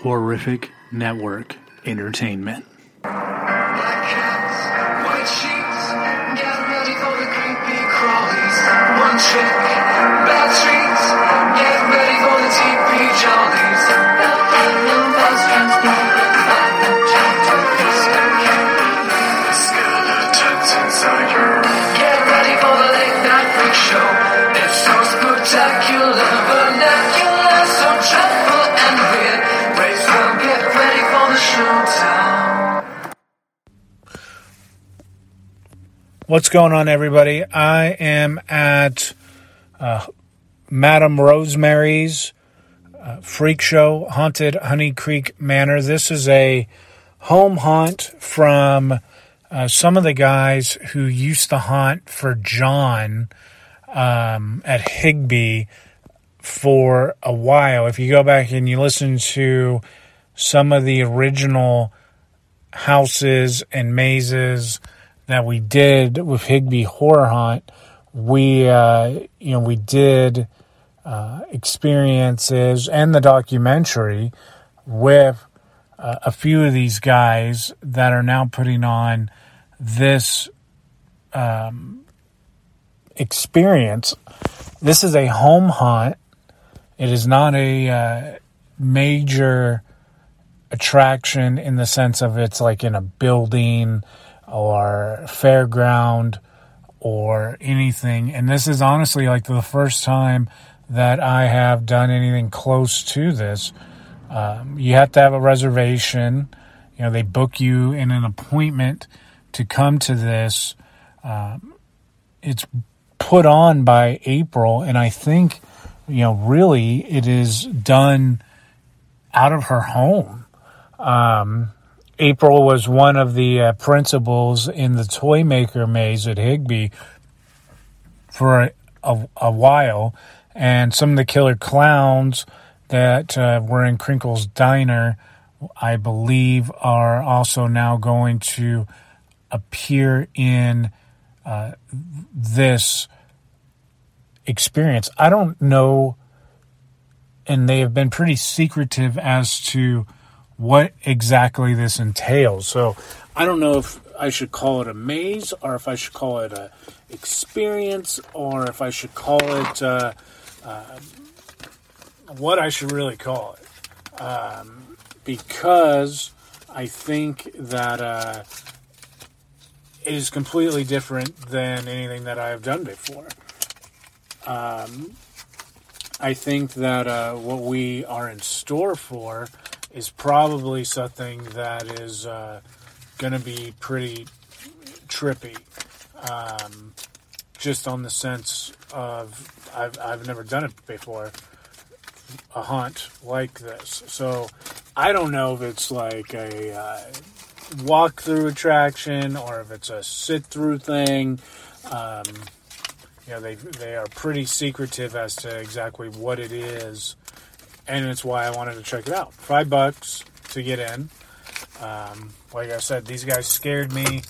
Horrific Network Entertainment. Black cats, white sheets, get ready for the creepy crawlies. One chick, bad treats, get ready for the teepee jollies. Skeletons inside you. Get ready for the late night freak show. It's so spectacular, vernacular, so dreadful and weird. Race will get ready for the showtime. What's going on, everybody? I am at Madame Rosemary's Freak Show, Haunted Honey Creek Manor. This is a home haunt from some of the guys who used to haunt for John at Higbee for a while. If you go back and you listen to some of the original houses and mazes that we did with Higbee Horror Haunt, we did experiences and the documentary with a few of these guys that are now putting on this experience. This is a home haunt. It is not a major attraction in the sense of it's like in a building or fairground or anything. And this is honestly like the first time that I have done anything close to this. You have to have a reservation. You know, they book you in an appointment to come to this. It's put on by April, and I think, really it is done out of her home. April was one of the principals in the Toy Maker Maze at Higbee for a while, and some of the killer clowns that were in Crinkle's Diner, I believe, are also now going to appear in this experience. I don't know, and they have been pretty secretive as to what exactly this entails. So I don't know if I should call it a maze, or if I should call it a experience, or if I should call it what I should really call it. Because I think that it is completely different than anything that I have done before. I think that what we are in store for is probably something that is going to be pretty trippy. Just on the sense of I've never done it before, a haunt like this. So I don't know if it's like a walk-through attraction or if it's a sit-through thing. They are pretty secretive as to exactly what it is, and it's why I wanted to check it out. $5 to get in. Like I said, these guys scared me.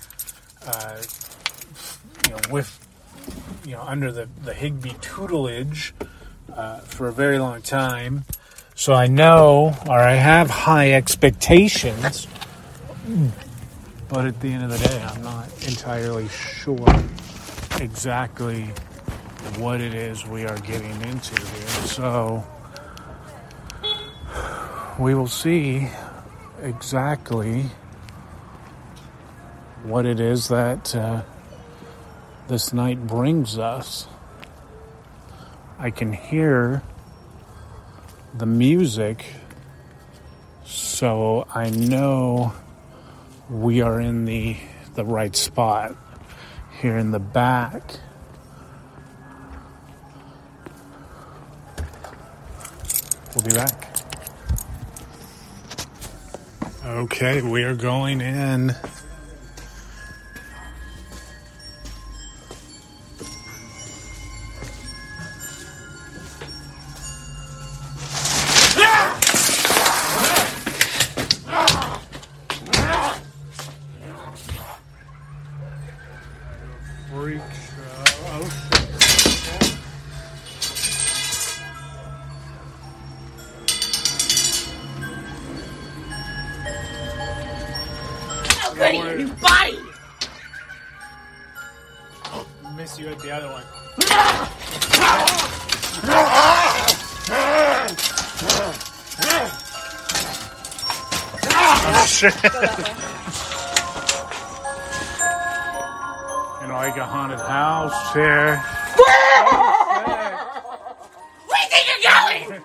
Under the Higbee tutelage for a very long time. So I know, or I have high expectations, but at the end of the day, I'm not entirely sure exactly what it is we are getting into here. So we will see exactly what it is that this night brings us. I can hear the music, so I know we are in the right spot here in the back. We'll be back. Okay, we are going in. Freak show. goody, new body. Miss you at the other one. Oh, shit. And like a haunted house here. Where do you think you're going?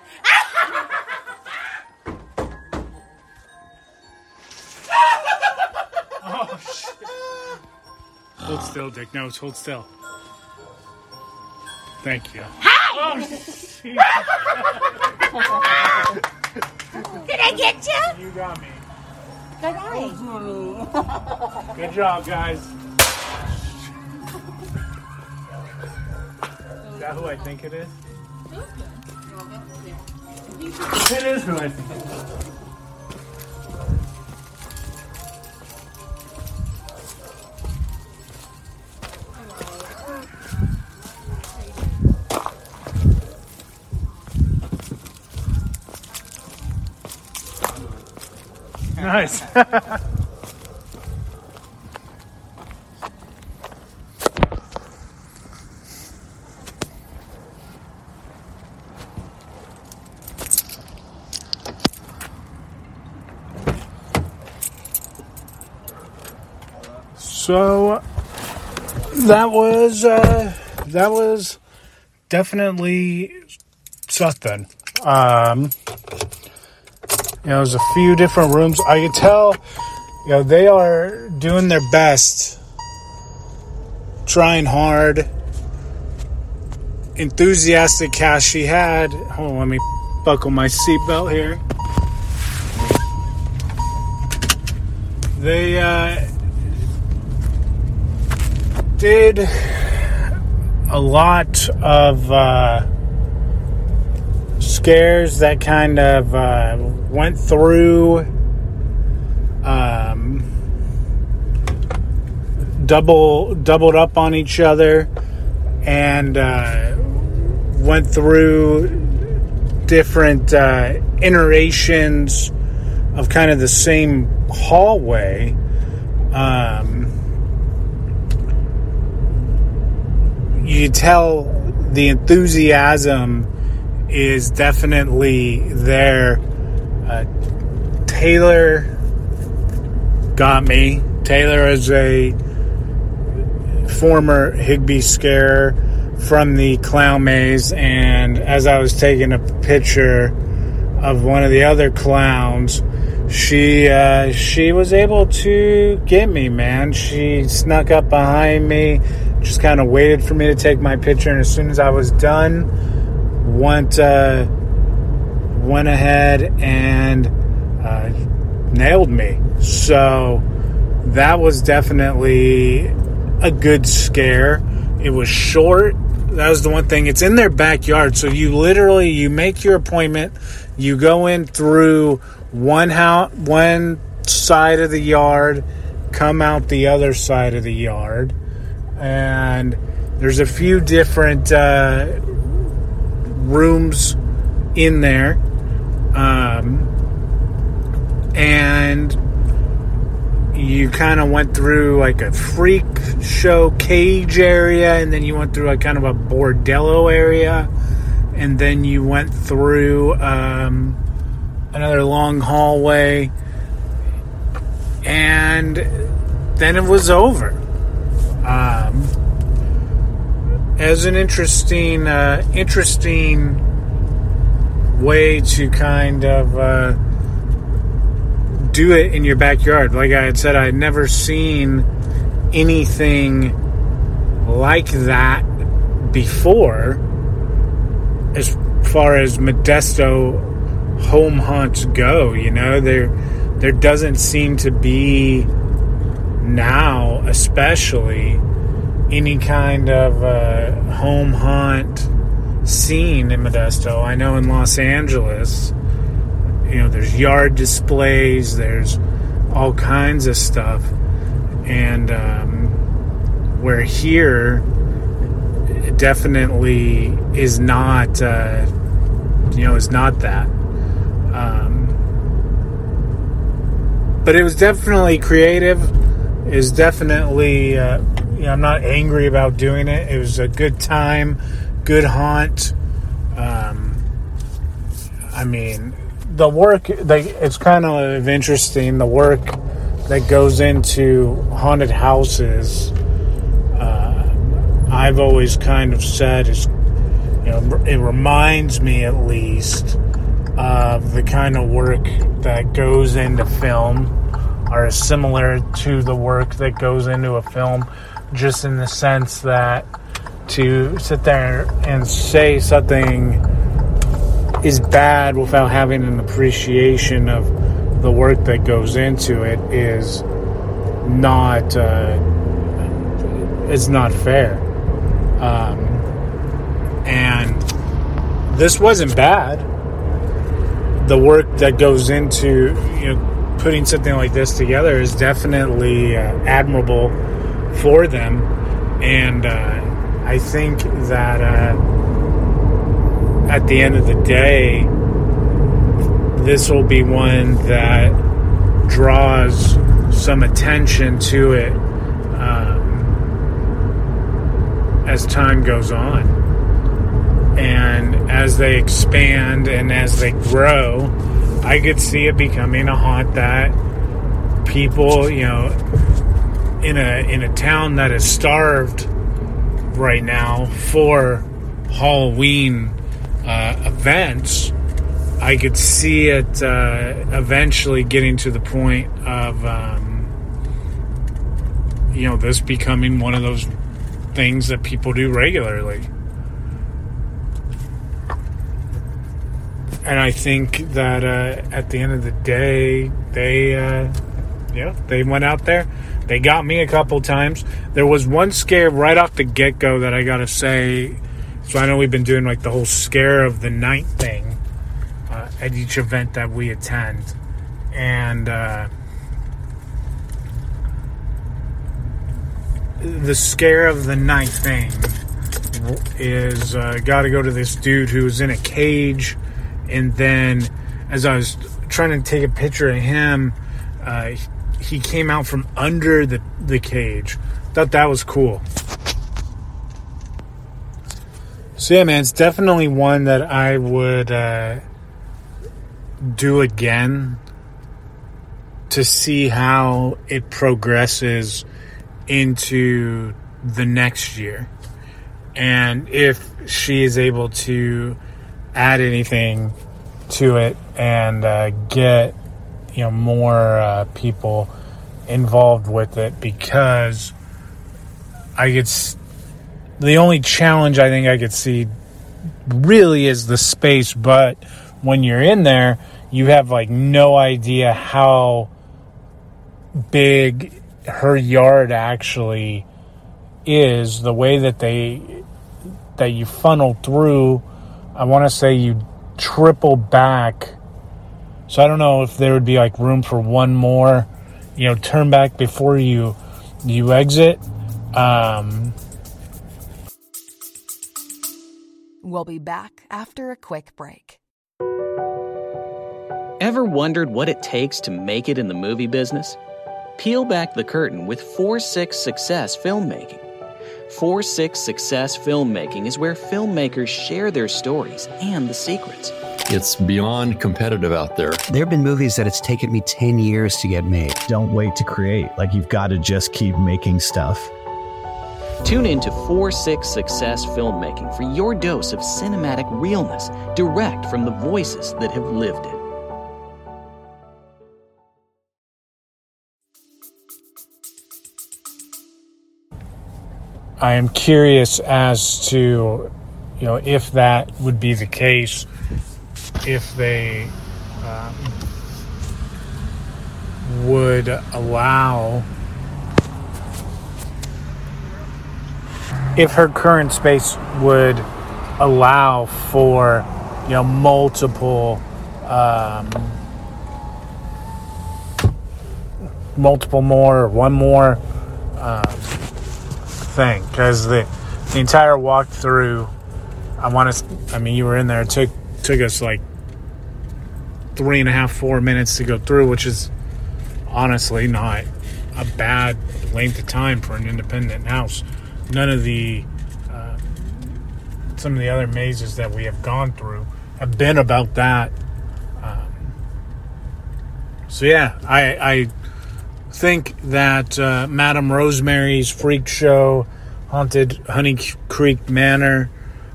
Oh, shit. Hold still, Dick. No, hold still. Thank you. Hi! Oh, Did I get you? you got me. Good eye. Good job, guys. Is that who I think it is? It is who I think it is. Nice. So that was definitely something. There's a few different rooms. I could tell, they are doing their best, trying hard, enthusiastic cast. She had, hold on, let me buckle my seatbelt here. They did a lot of scares that kind of went through doubled up on each other and went through different iterations of kind of the same hallway. You tell the enthusiasm is definitely there. Taylor got me. Taylor is a former Higby scarer from the clown maze, and as I was taking a picture of one of the other clowns, she was able to get me, man. She snuck up behind me, just kind of waited for me to take my picture, and as soon as I was done, went ahead and nailed me. So that was definitely a good scare. It was short. That was the one thing. It's in their backyard, so you make your appointment. You go in through one side of the yard, come out the other side of the yard, and there's a few different rooms in there, and you kind of went through like a freak show cage area, and then you went through like kind of a bordello area, and then you went through another long hallway, and then it was over. As an interesting way to kind of do it in your backyard. Like I had said, I had never seen anything like that before as far as Modesto home haunts go. There doesn't seem to be now, especially, any kind of home haunt scene in Modesto. I know in Los Angeles, there's yard displays, there's all kinds of stuff, and where here it definitely is not, is not that. But it was definitely creative. is definitely, I'm not angry about doing it. It was a good time, good haunt. The work, it's kind of interesting, the work that goes into haunted houses. I've always kind of said is, it reminds me at least of the kind of work that goes into film, are similar to the work that goes into a film, just in the sense that to sit there and say something is bad without having an appreciation of the work that goes into it is not it's not fair. And this wasn't bad. The work that goes into putting something like this together is definitely admirable for them, and I think that at the end of the day, this will be one that draws some attention to it as time goes on. And as they expand and as they grow, I could see it becoming a haunt that people, in a town that is starved right now for Halloween events, I could see it eventually getting to the point of, this becoming one of those things that people do regularly. And I think that at the end of the day, they went out there. They got me a couple times. There was one scare right off the get-go that I gotta say. So I know we've been doing like the whole scare of the night thing at each event that we attend. And the scare of the night thing is gotta go to this dude who's in a cage. And then, as I was trying to take a picture of him, he came out from under the cage. Thought that was cool. So yeah, man, it's definitely one that I would do again to see how it progresses into the next year. And if she is able to add anything to it and get more people involved with it, because the only challenge I think I could see really is the space. But when you're in there, you have like no idea how big her yard actually is. The way that you funnel through, I want to say you triple back. So I don't know if there would be like room for one more, turn back before you exit. We'll be back after a quick break. Ever wondered what it takes to make it in the movie business? Peel back the curtain with 4-6 Success Filmmaking. 4-6 Success Filmmaking is where filmmakers share their stories and the secrets. It's beyond competitive out there. There have been movies that it's taken me 10 years to get made. Don't wait to create. You've got to just keep making stuff. Tune in to 4-6 Success Filmmaking for your dose of cinematic realness, direct from the voices that have lived it. I am curious as to, if that would be the case, if they would allow, if her current space would allow for, multiple more, or one more thing, because the entire walkthrough, you were in there, it took us like 3.5-4 minutes to go through, which is honestly not a bad length of time for an independent house. None of the some of the other mazes that we have gone through have been about that. So yeah, I think that Madame Rosemary's Freak Show, Haunted Honey Creek Manor,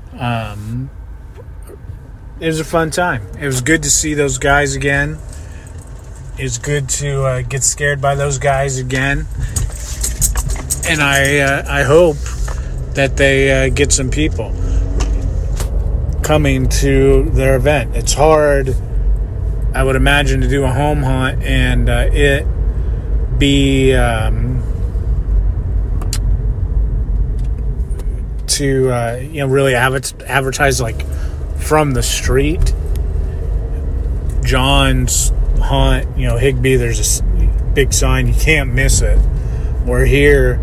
it was a fun time. It was good to see those guys again. It's good to get scared by those guys again. And I hope that they get some people coming to their event. It's hard, I would imagine, to do a home haunt and it be to really advertise like from the street. John's haunt, Higbee, there's a big sign, you can't miss it. We're here,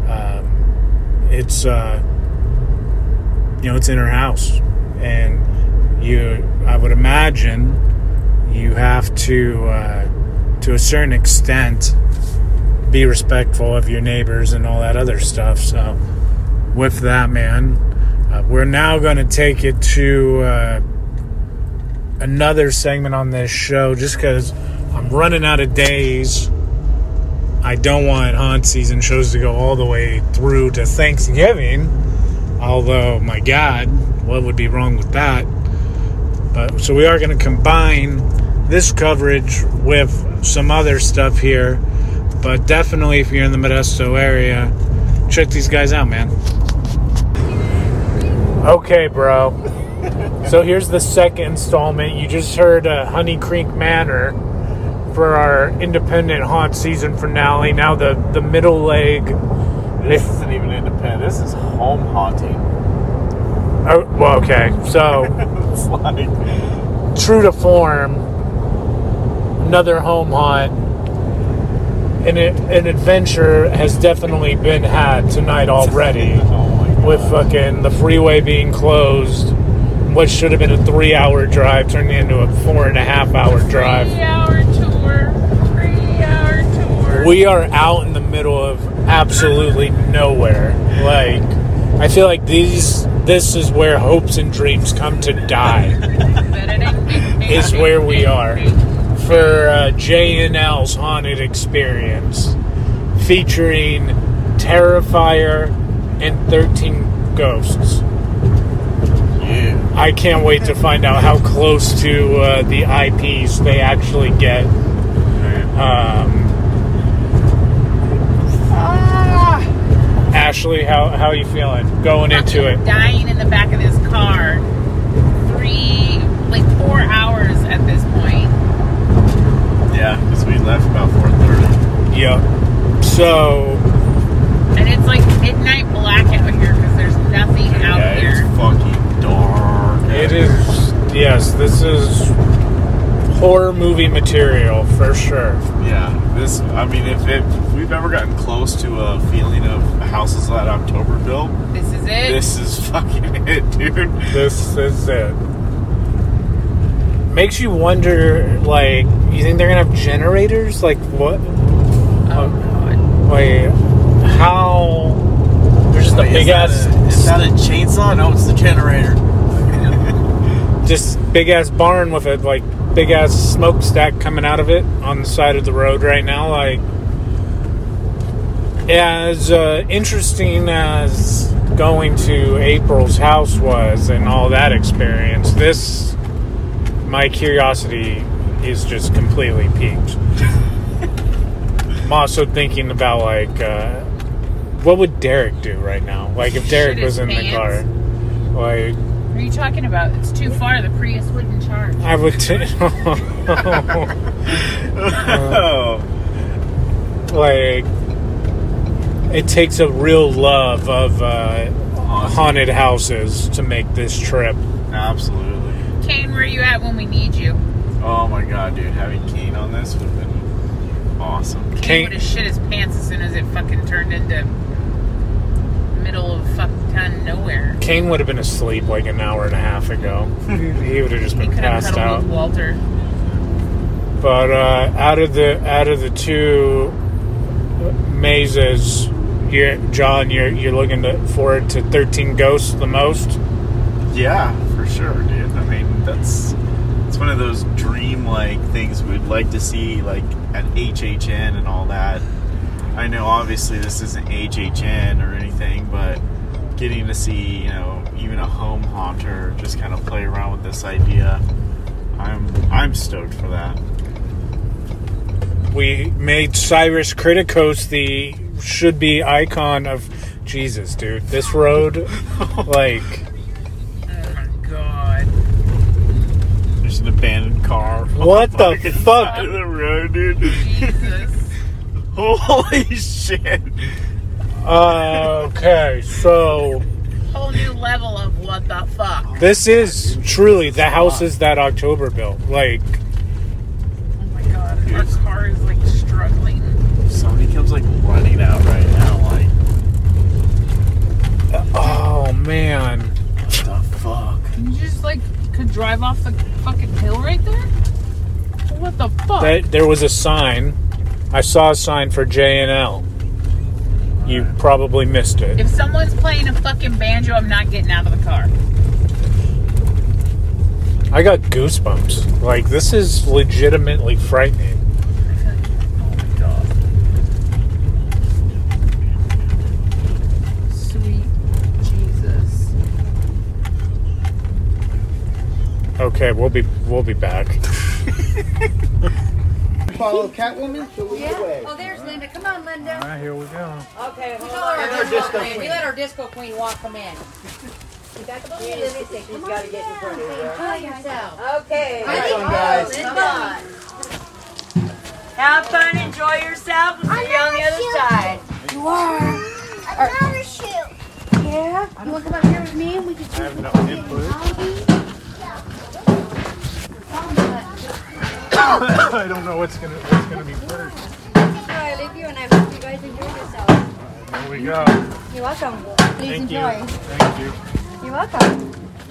it's it's in her house, and I would imagine you have to a certain extent be respectful of your neighbors and all that other stuff. So with that, man, we're now going to take it to another segment on this show, just because I'm running out of days. I don't want haunt season shows to go all the way through to Thanksgiving, although, my God, what would be wrong with that? But so we are going to combine this coverage with some other stuff here. But definitely, if you're in the Modesto area, check these guys out, man. Okay, bro. So here's the second installment. You just heard Honey Creek Manor for our independent haunt season finale. Now the middle leg. This isn't even independent. This is home haunting. Oh, well, okay. So it's like true to form, another home haunt. An adventure has definitely been had tonight already. With fucking the freeway being closed. What should have been a 3-hour drive turning into a 4.5-hour drive. 3-hour tour. We are out in the middle of absolutely nowhere. Like, I feel like this is where hopes and dreams come to die. Is where we are. For J&L's Haunted Experience. Featuring Terrifier and 13 Ghosts. Yeah. I can't wait to find out how close to the IPs they actually get. Ashley, how are you feeling going into it? Dying in the back of this car. 4 hours at this point. Yeah, because we left about 4:30. Yep. So. And it's like midnight black out here because there's nothing out here. It's fucking dark. It is. Yes, this is horror movie material for sure. Yeah, if we've ever gotten close to a feeling of houses that October built, this is it. This is fucking it, dude. This is it. Makes you wonder, like, you think they're gonna have generators? Like, what? Oh, God. Like, how? There's just a big ass. Is that a chainsaw? No, it's the generator. Just big ass barn with a big ass smokestack coming out of it on the side of the road right now. Like, as interesting as going to April's house was and all that experience, my curiosity is just completely piqued. I'm also thinking about what would Derek do right now? Like, if Derek was in the car, like. What are you talking about? It's too far. The Prius wouldn't charge. I would. Like, it takes a real love of haunted houses to make this trip. Absolutely. Kane, where are you at when we need you? Oh my God, dude! Having Kane on this would have been awesome. Kane would have shit his pants as soon as it fucking turned into middle of fucking nowhere. Kane would have been asleep like an hour and a half ago. He would have just been passed out. With Walter. But out of the two mazes. John, you're looking forward to 13 Ghosts the most? Yeah, for sure, dude. I mean, it's one of those dream-like things we'd like to see, like, at HHN and all that. I know, obviously, this isn't HHN or anything, but getting to see, even a home haunter just kind of play around with this idea, I'm stoked for that. We made Cyrus Criticos the should-be icon of Jesus, dude. This road, like... Oh, my God. There's an abandoned car. What the fuck? Side of the road, dude. Jesus. Holy shit. Okay, so... Whole new level of what the fuck. This is truly the houses that October built. Like... Oh, my God. Our car is, like, struggling. Somebody comes, like, running out right now, like... Oh, man. What the fuck? You just, like, could drive off the fucking hill right there? What the fuck? There was a sign. I saw a sign for J&L. You probably missed it. If someone's playing a fucking banjo, I'm not getting out of the car. I got goosebumps. Like, this is legitimately frightening. Oh my God. Sweet Jesus. Okay, we'll be back. Follow Catwoman, she'll lead the way. Oh, there's Linda. Come on, Linda. All right, here we go. Okay, we let our disco queen. We let our disco queen walk them in. You got the ball? She's got to get in front of you. Enjoy yourself. Okay. Nice one, guys. Come on. Have fun, enjoy yourself. We'll see you on the other side. You are. Another shoe. Yeah? You want to come up here with me and we can see have no input. I don't know what's gonna be first. I leave you and I hope you guys enjoy yourselves. There we go. You're welcome. Please Thank enjoy. you. Thank you. You're welcome.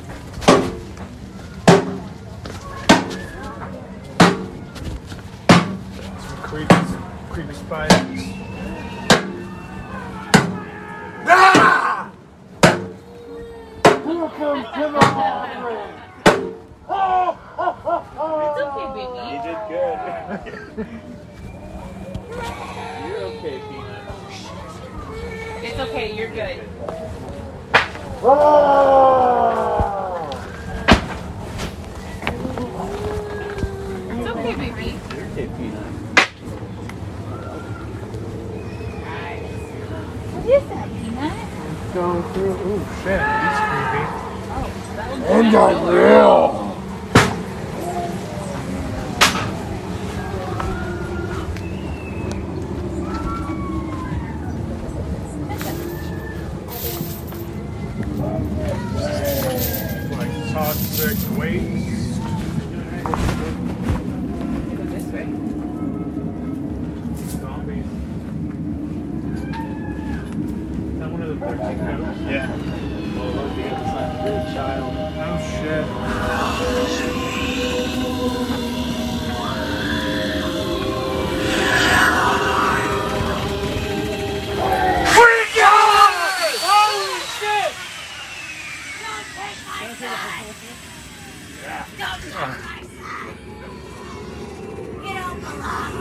Some creepy spiders. Ah! Welcome to the hallway. It's okay, baby. You did good. You're okay, Peanut. It's okay, you're good. It's okay, baby. You're okay, Peanut. What is that, Peanut? Going through. Ooh, shit. He's creepy. And got real. Like toxic waste. Go this way. Zombies. Is that one of the 13 ghosts? Yeah. Oh, look, the other side. Good child. Oh, shit. Holy shit! Don't take my son! Don't take my son! Get off the lawn!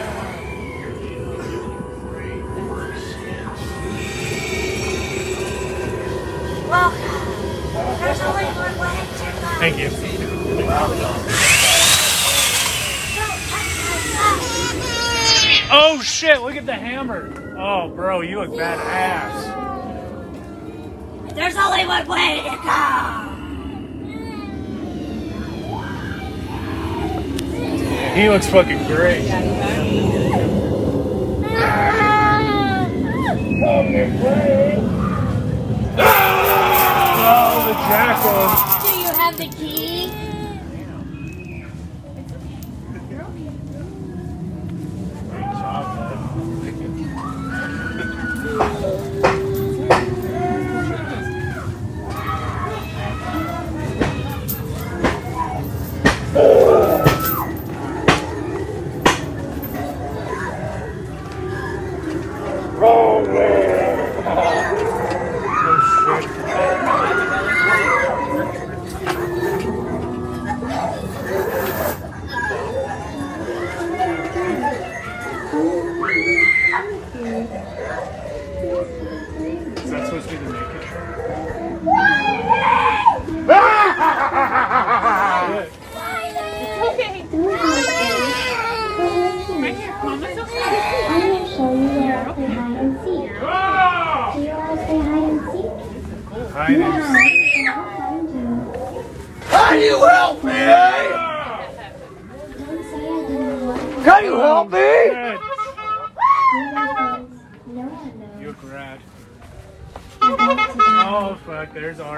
Well, there's only one way to go. Thank you. Don't touch my son! Oh, shit. Look at the hammer. Oh, bro, you look badass. There's only one way to go! He looks fucking great. Oh, the jackal. Do you have the key? Great job, bud. you help me? Can you help me? You're grad. Oh, fuck, there's Art.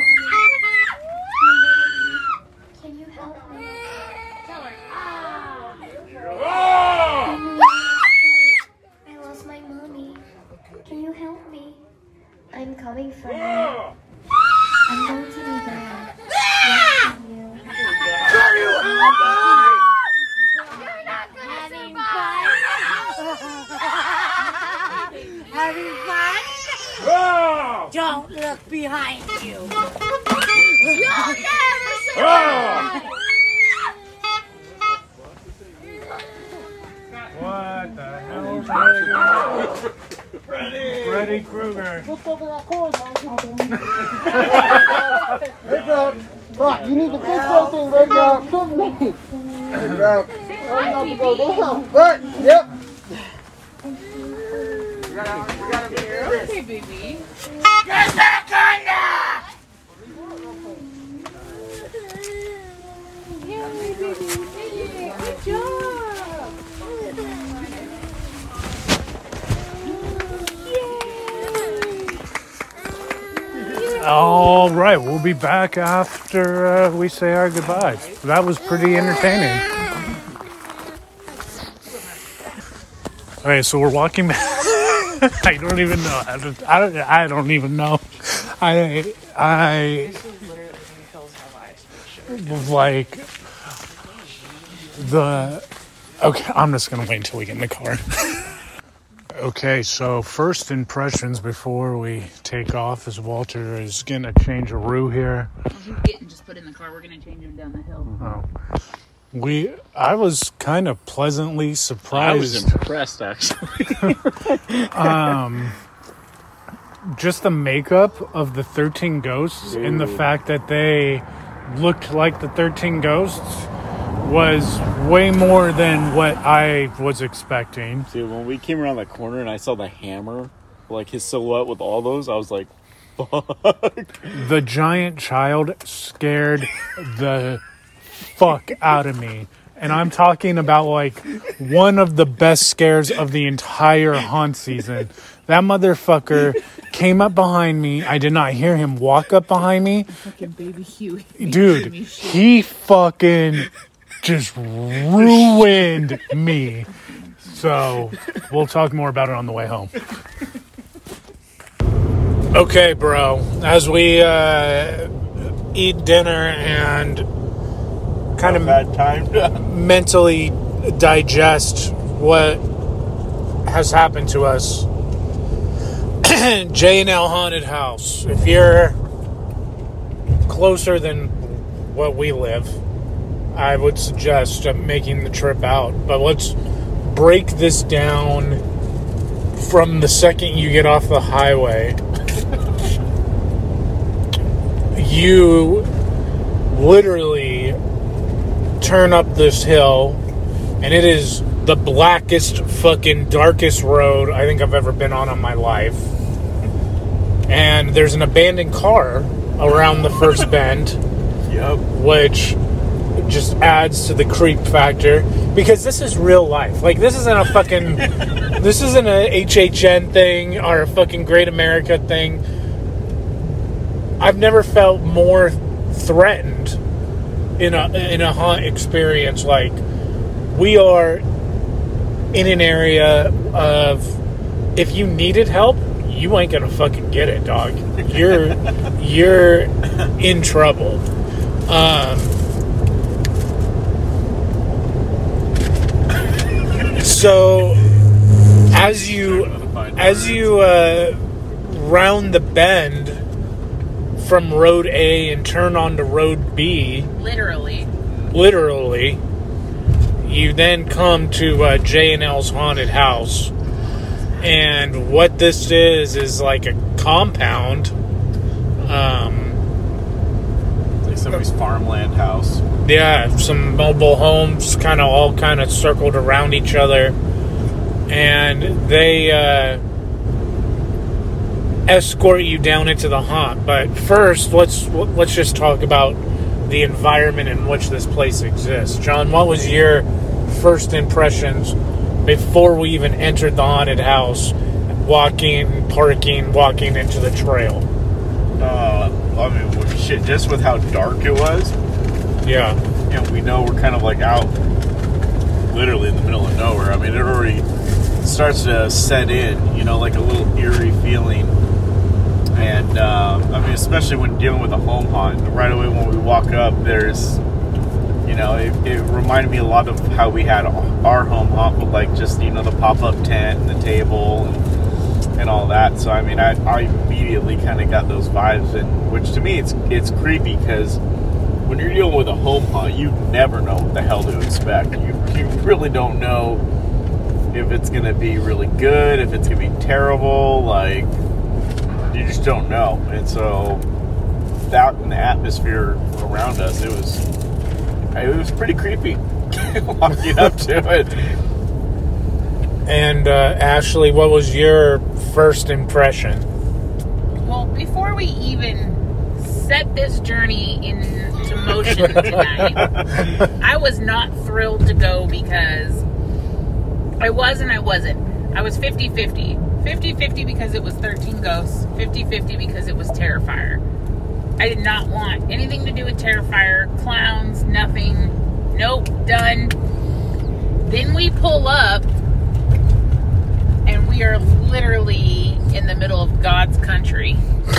Can you help me? Tell her. I lost my mommy. Can you help me? I'm coming for you. I'm going to be there. Watching you. Can you help me? You're not gonna survive. Having fun? Don't look behind you. You'll never survive. What the hell? Freddy Krueger. Hey, Doc. Doc, you need to fix something right now. Come with me. Hey, Doc. I'm not to go down. Right, yep. Okay, baby. Get back under! Good job. All right, we'll be back after we say our goodbyes. That was pretty entertaining. All right, so we're walking back. I don't even know. I don't even know. I like the. Okay, I'm just gonna wait until we get in the car. Okay, so first impressions before we take off is Walter is getting a change of roux here. You get and just put in the car. We're gonna change him down the hill. Oh. I was kind of pleasantly surprised. I was impressed, actually. Just the makeup of the 13 ghosts and the fact that they looked like the 13 ghosts was way more than what I was expecting. Dude, when we came around that corner and I saw the hammer, like his silhouette with all those, I was like, fuck. The giant child scared the fuck out of me. And I'm talking about like one of the best scares of the entire haunt season. That motherfucker came up behind me. I did not hear him walk up behind me. Fucking baby Huey. Dude, he fucking just ruined me. So we'll talk more about it on the way home. Okay, bro. As we eat dinner and kind of mentally digest what has happened to us. J&L Haunted House. If you're closer than what we live, I would suggest making the trip out. But let's break this down from the second you get off the highway. You literally turn up this hill, and it is the blackest, fucking darkest road I think I've ever been on my life. And there's an abandoned car around the first bend, which just adds to the creep factor, because this is real life. Like, this isn't a fucking, this isn't a HHN thing or a fucking Great America thing. I've never felt more threatened in a haunt experience. Like, we are in an area of, if you needed help, you ain't gonna fucking get it, dog. You're in trouble. So as you round the bend from Road A and turn onto Road B, literally, you then come to J&L's Haunted House. And what this is like a compound. Like somebody's farmland house. Yeah, some mobile homes all circled around each other. And they escort you down into the haunt. But first, let's just talk about the environment in which this place exists. John, what was your first impressions before we even entered the haunted house, walking into the trail? I mean, shit, just with how dark it was. Yeah. And we know we're kind of like out literally in the middle of nowhere. I mean, it already starts to set in, you know, like a little eerie feeling. And, I mean, especially when dealing with a home haunt, right away when we walk up, there's, you know, it reminded me a lot of how we had our home haunt with, like, just, you know, the pop-up tent and the table and all that. So, I mean, I immediately kind of got those vibes, and which to me, it's creepy, because when you're dealing with a home haunt, you never know what the hell to expect. You really don't know if it's going to be really good, if it's going to be terrible, like, you just don't know. And so that and the atmosphere around us, it was pretty creepy walking up to it. And Ashley, what was your first impression? Well, before we even set this journey into motion tonight, I was not thrilled to go, because I was and I wasn't. I was 50-50. 50-50 because it was 13 Ghosts. 50-50 because it was Terrifier. I did not want anything to do with Terrifier. Clowns, nothing. Nope, done. Then we pull up, and we are literally in the middle of God's country.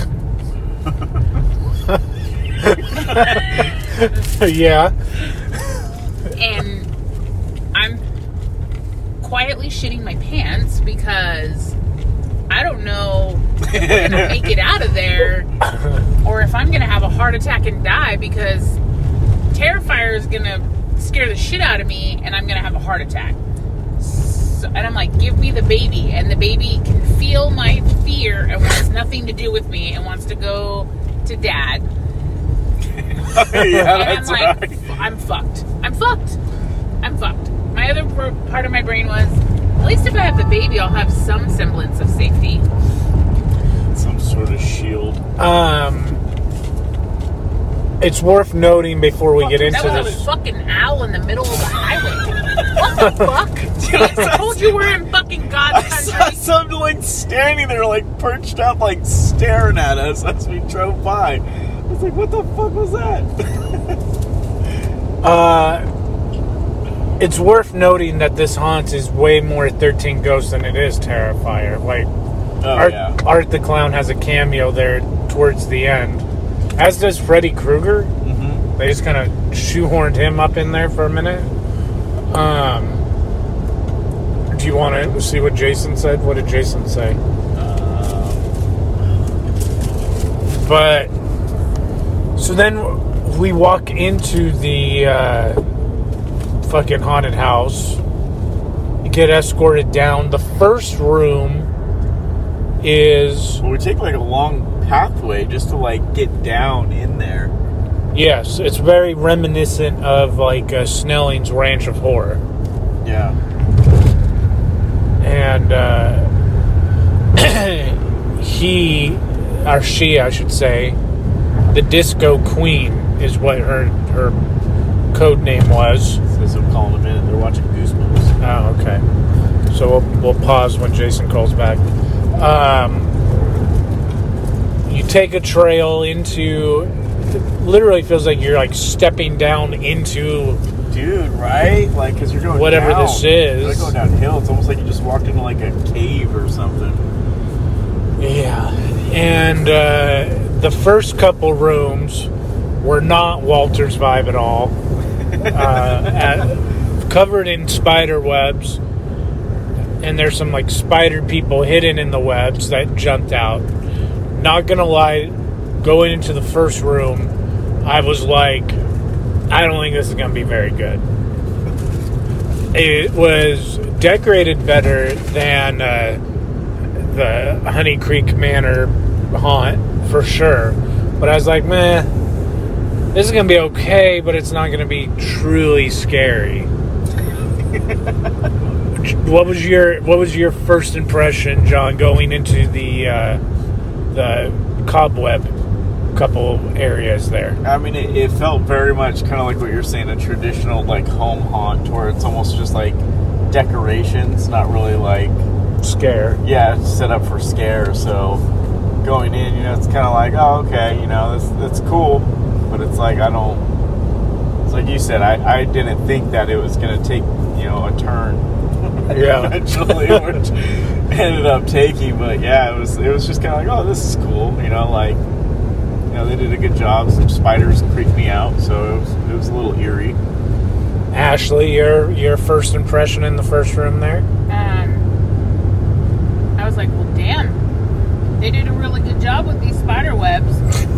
Yeah. And I'm quietly shitting my pants, because I don't know if we're going to make it out of there, or if I'm going to have a heart attack and die, because Terrifier is going to scare the shit out of me, and I'm going to have a heart attack. So, and I'm like, give me the baby. And the baby can feel my fear and wants nothing to do with me and wants to go to Dad. Yeah, and that's I'm like, right. I'm fucked. My other part of my brain was, at least if I have the baby, I'll have some semblance of safety. Some sort of shield. It's worth noting before we get into that was this. a fucking owl in the middle of the highway. What the fuck? I told you we're in fucking God's country. I saw something like standing there, like perched up, like staring at us as we drove by. I was like, what the fuck was that? It's worth noting that this haunt is way more 13 Ghosts than it is Terrifier. Like, Art the Clown has a cameo there towards the end, as does Freddy Krueger. Mm-hmm. They just kind of shoehorned him up in there for a minute. Do you want to see what Jason said? What did Jason say? But so then we walk into the fucking haunted house. You get escorted down. The first room is... Well, we take like a long pathway just to like get down in there. Yes, it's very reminiscent of like Snelling's Ranch of Horror. Yeah. And she, I should say, the Disco Queen is what her code name was. Says I'm calling them in. They're watching Goosebumps. Oh, okay. So we'll pause when Jason calls back. You take a trail into... Literally feels like you're like stepping down into... Dude, right? Like, because you're going whatever down. This is. You're going downhill. It's almost like you just walked into like a cave or something. Yeah. And the first couple rooms were not Walter's vibe at all. Covered in spider webs. And there's some like spider people hidden in the webs that jumped out. Not gonna lie, going into the first room, I was like, I don't think this is gonna be very good. It was decorated better than the Honey Creek Manor haunt, for sure. But I was like, meh, this is gonna be okay, but it's not gonna be truly scary. What was your first impression, John, going into the cobweb couple areas there. I mean, it felt very much kind of like what you're saying, a traditional like home haunt, where it's almost just like decorations, not really like scare. Yeah, it's set up for scare. So going in, it's kind of like, oh, okay, that's cool, but it's like it's like you said, I didn't think that it was going to take a turn. Yeah. Eventually, which ended up taking, but yeah, it was just kind of like, oh, this is cool, they did a good job. Some spiders creeped me out, so it was a little eerie. Ashley, your first impression in the first room there? I was like, well, damn, they did a really good job with these spider webs.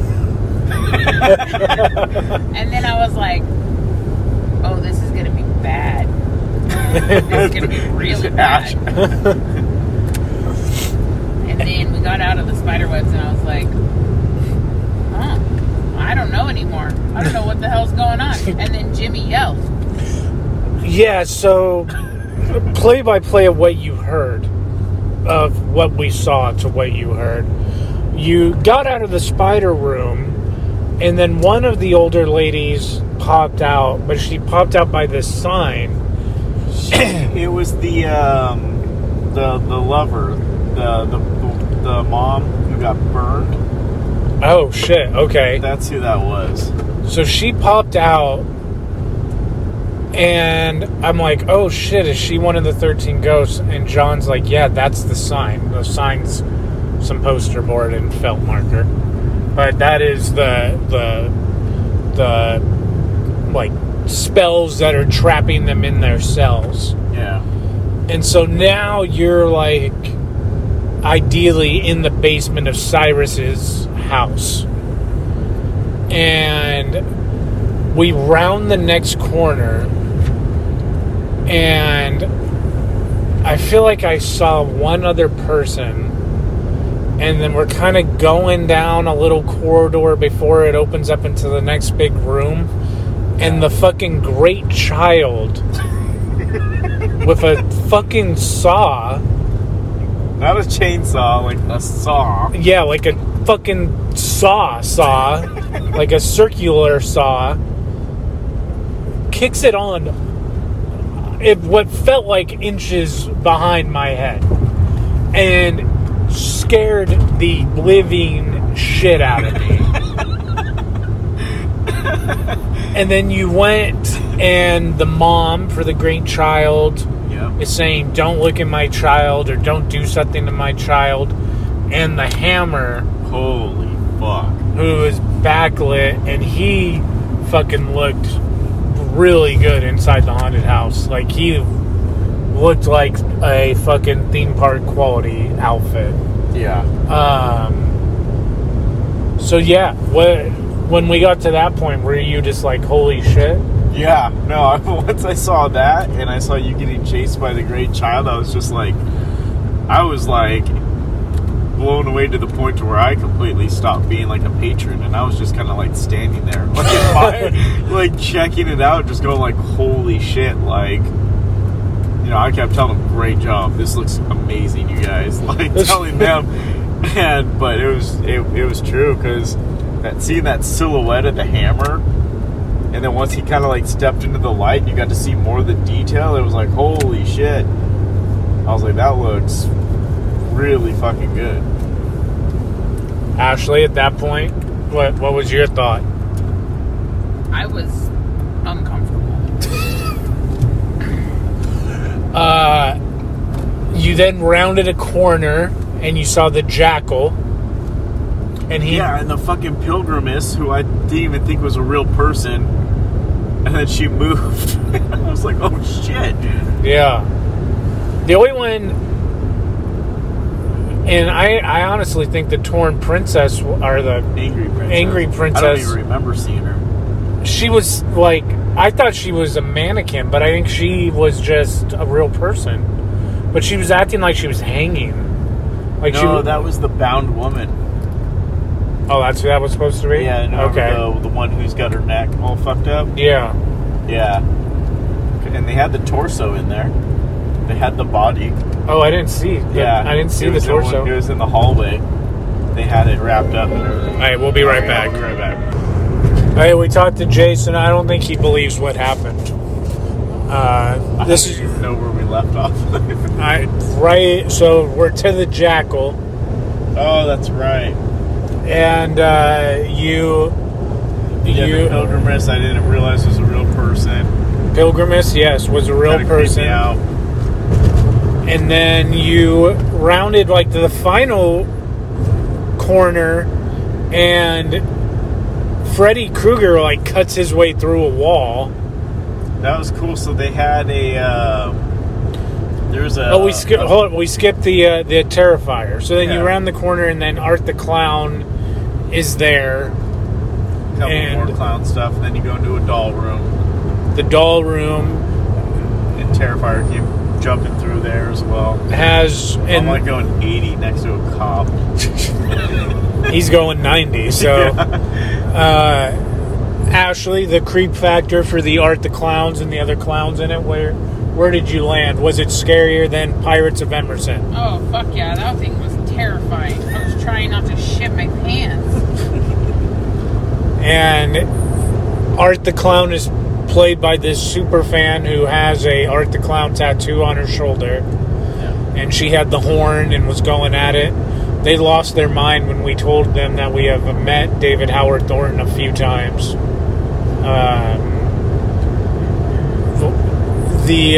And then I was like, oh, this is gonna be bad. This is going to be really bad. And then we got out of the spider webs and I was like, I don't know anymore. I don't know what the hell's going on. And then Jimmy yelled. Yeah, so play by play of what you heard, of what we saw to what you heard. You got out of the spider room and then one of the older ladies popped out, but she popped out by this sign. It was the lover, the mom who got burned. Oh shit! Okay, that's who that was. So she popped out, and I'm like, "Oh shit! Is she one of the 13 ghosts?" And John's like, "Yeah, that's the sign. The sign's some poster board and felt marker, but that is the like." Spells that are trapping them in their cells. Yeah. And so now you're like ideally in the basement of Cyrus's house. And we round the next corner and I feel like I saw one other person, and then we're kind of going down a little corridor before it opens up into the next big room. And the fucking great child with a fucking saw. Not a chainsaw, like a saw. Yeah, like a fucking saw. Like a circular saw. Kicks it on what felt like inches behind my head. And scared the living shit out of me. And then you went, and the mom for the great child is saying, don't look at my child, or don't do something to my child. And the hammer, holy fuck, who is backlit, and he fucking looked really good inside the haunted house. Like, he looked like a fucking theme park quality outfit. Yeah. So yeah, when we got to that point, were you just like, holy shit? Yeah, no, once I saw that and I saw you getting chased by the great child, I was blown away to the point to where I completely stopped being like a patron, and I was just kind of like standing there, like checking it out, just going like, holy shit, like, I kept telling them, great job, this looks amazing, you guys, like telling them, but it was true, because seeing that silhouette of the hammer, and then once he kind of like stepped into the light and you got to see more of the detail, it was like, holy shit. I was like, that looks really fucking good. Ashley, at that point, what was your thought? I was uncomfortable. You then rounded a corner and you saw the jackal. And the fucking pilgrimess, who I didn't even think was a real person, and then she moved. I was like, oh shit. Yeah. The only one, and I honestly think the Torn Princess, or the Angry Princess. I don't even remember seeing her. She was like, I thought she was a mannequin, but I think she was just a real person. But she was acting like she was hanging. Like that was the bound woman. Oh, that's who that was supposed to be? Yeah, no, okay. The one who's got her neck all fucked up? Yeah. Yeah. And they had the torso in there. They had the body. Oh, I didn't see. I didn't see the torso. It was in the hallway. they had it wrapped up. All right, we'll be right back. We'll be right back. All right, we talked to Jason. I don't think he believes what happened. This is know where we left off. Right, so we're to the Jackal. Oh, that's right. And the Pilgrimus, I didn't realize was a real person. Pilgrimus, yes, was a real person. Me out. And then you rounded like to the final corner, and Freddy Krueger like cuts his way through a wall. That was cool. So they had we skipped the Terrifier. So then you round the corner, and then Art the Clown is there. Couple more clown stuff, and then you go into a doll room. The doll room, and Terrifier came jumping through there as well. I'm like going 80 next to a cop. He's going 90. So, Ashley, the creep factor for the Art the Clowns and the other clowns in it, where did you land? Was it scarier than Pirates of Emerson? Oh, fuck yeah. That thing was terrifying. I was trying not to shit my pants. And Art the Clown is played by this super fan who has a Art the Clown tattoo on her shoulder. Yeah. And she had the horn and was going at it. They lost their mind when we told them that we have met David Howard Thornton a few times. The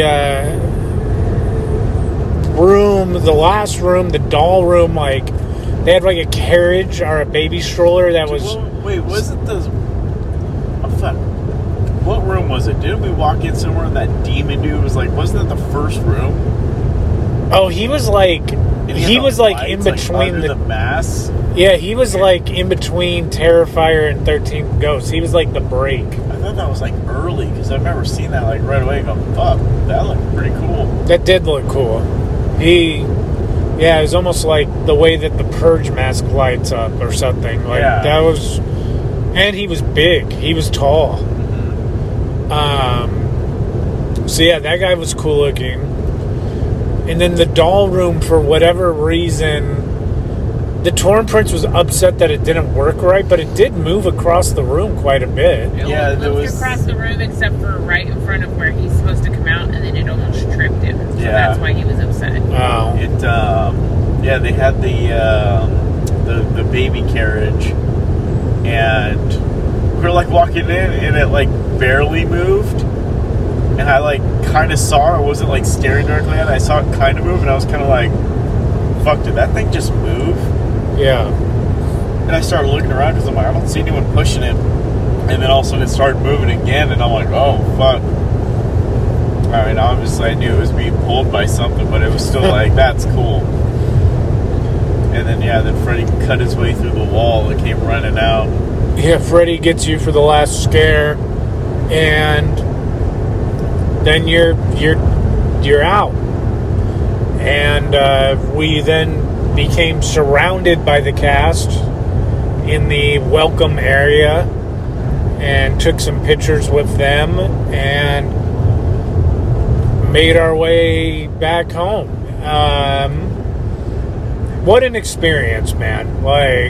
last room, the doll room, like, they had like a carriage or a baby stroller that was... Wait, wasn't the... Oh, fuck. What room was it? Didn't we walk in somewhere and that demon dude was like... Wasn't that the first room? Oh, he was like... He was like in between the mask? Yeah, he was like in between Terrifier and 13 Ghosts. He was like the break. I thought that was like early, because I remember seeing that like right away and going, fuck, that looked pretty cool. That did look cool. Yeah, it was almost like the way that the Purge mask lights up or something. Like, that was... And he was big. He was tall. Mm-hmm. So, yeah, that guy was cool looking. And then the doll room, for whatever reason... The Torn Prince was upset that it didn't work right, but it did move across the room quite a bit. It moved across the room except for right in front of where he's supposed to come out, and then it almost tripped him. So that's why he was upset. Oh. They had the baby carriage, and we were like walking in, and it like barely moved. And I like kind of saw it. I wasn't like staring directly at it. I saw it kind of move, and I was kind of like, fuck, did that thing just move? Yeah. And I started looking around because I'm like, I don't see anyone pushing it. And then all of a sudden it started moving again, and I'm like, oh, fuck. I mean, obviously I knew it was being pulled by something, but it was still like, that's cool. And then, then Freddy cut his way through the wall and came running out. Yeah, Freddy gets you for the last scare, and then you're out. And we then became surrounded by the cast in the welcome area and took some pictures with them and made our way back home. What an experience, man. Like,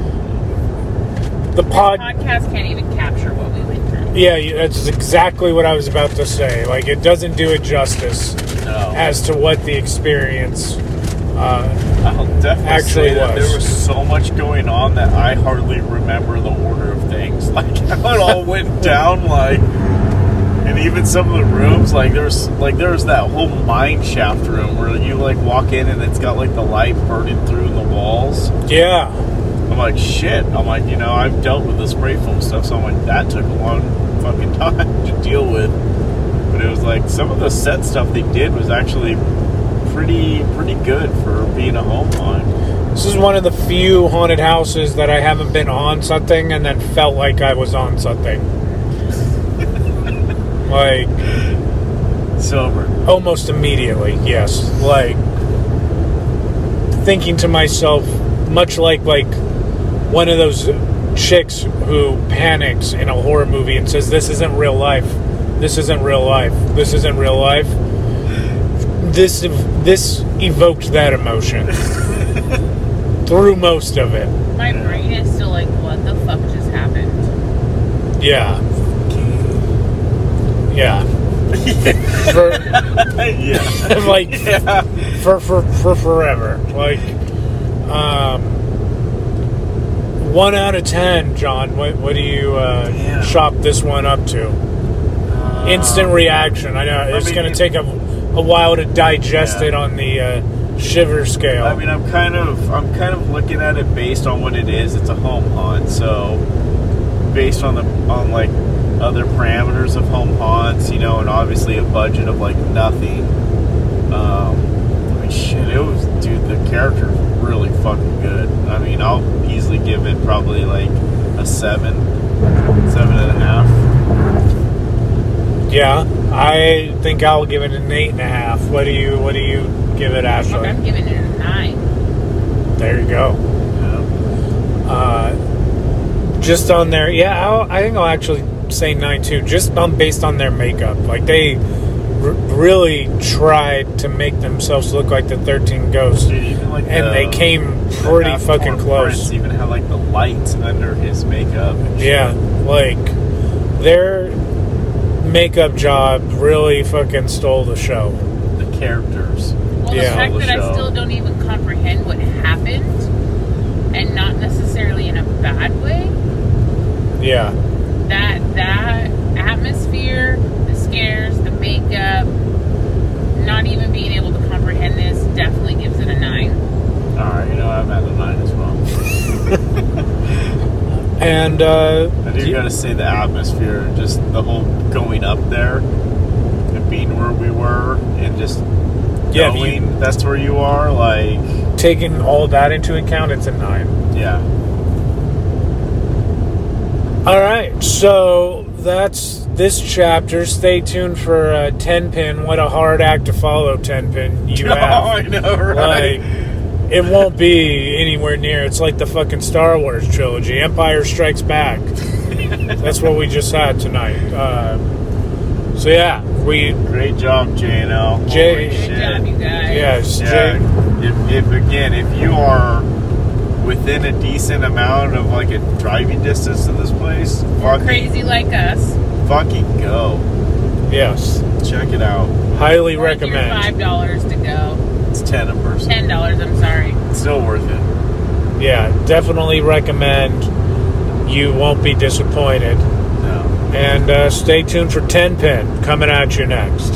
the podcast can't even capture what we went through. Yeah, that's exactly what I was about to say. Like, it doesn't do it justice as to what the experience I'll definitely actually say that was. there was so much going on that I hardly remember the order of things. Like, how it all went down, like, and even some of the rooms, like there was that whole mine shaft room where you like walk in and it's got like the light burning through the walls. Yeah. I'm like, shit. I'm like, I've dealt with the spray foam stuff, so I'm like, that took a long fucking time to deal with. But it was like, some of the set stuff they did was actually pretty good for being a home haunt. This is one of the few haunted houses that I haven't been on something and then felt like I was on something. Like, sober. Almost immediately, yes. Like, thinking to myself, much like one of those chicks who panics in a horror movie and says, "This isn't real life. This isn't real life. This isn't real life." This evoked that emotion. through most of it. My brain is still like, what the fuck just happened? Yeah. Yeah. For forever. Like, 1 out of 10, John. What do you chop this one up to? Instant reaction. I know it's going to take a while to digest it on the shiver scale. I mean, I'm kind of looking at it based on what it is. It's a home haunt, so based on like other parameters of home haunts, you know, and obviously a budget of like nothing. I mean, shit, the character was really fucking good. I mean, I'll easily give it probably like a 7.5. Yeah, I think I'll give it an 8.5. What do you give it, Ashley? I'm giving it a 9. There you go. Yeah. Just on their, I think I'll actually say 9 too. Just based on their makeup, like they really tried to make themselves look like the 13 Ghosts, they came pretty fucking close. Prince even had like the lights under his makeup. Yeah, like their makeup job really fucking stole the show. The characters. Well, the fact that I still don't even comprehend what happened, and not necessarily in a bad way. Yeah. That atmosphere, the scares, the makeup, not even being able to comprehend this definitely gives it a 9. Alright, you know, I'm at a 9 as well. And I do gotta say the atmosphere, just the whole going up there and being where we were and just knowing that's where you are, like taking all that into account, it's a 9. Yeah. Alright, so that's this chapter. Stay tuned for 10-Pin. What a hard act to follow, 10-Pin. You have. I know, right? Like, it won't be anywhere near. It's like the fucking Star Wars trilogy. Empire Strikes Back. That's what we just had tonight. So yeah, great job, J&L. Great job, you guys. Yes, yeah. If you are within a decent amount of like a driving distance to this place, crazy like us, fucking go. Yes, check it out. Highly recommend. $5 to go. It's 10 a person. $10. I'm sorry. It's still worth it. Yeah, definitely recommend. You won't be disappointed. No. And stay tuned for 10-Pin coming at you next.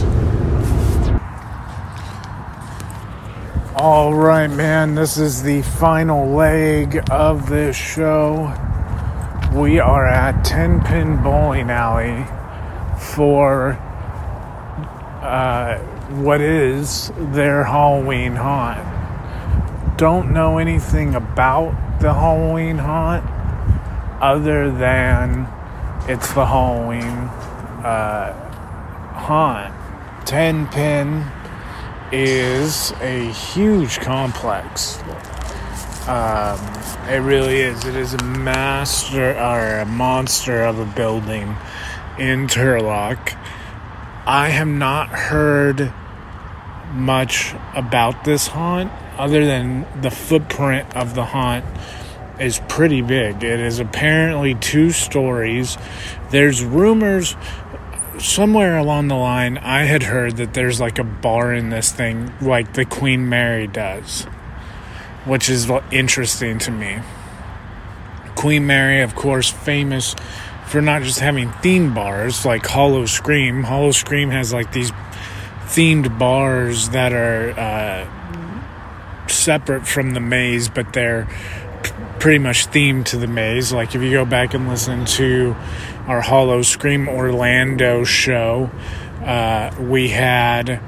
All right, man. This is the final leg of this show. We are at 10-Pin Bowling Alley for what is their Halloween haunt. Don't know anything about the Halloween haunt other than it's the Halloween haunt. 10-Pin is a huge complex. It really is. It is a monster of a building in Turlock. I have not heard much about this haunt other than the footprint of the haunt is pretty big. It is apparently 2 stories. There's rumors somewhere along the line I had heard that there's like a bar in this thing like the Queen Mary does, which is interesting to me. Queen Mary, of course, famous for not just having themed bars like Hollow Scream. Hollow Scream has like these themed bars that are separate from the maze, but they're pretty much themed to the maze. Like if you go back and listen to our Hollow Scream Orlando show, we had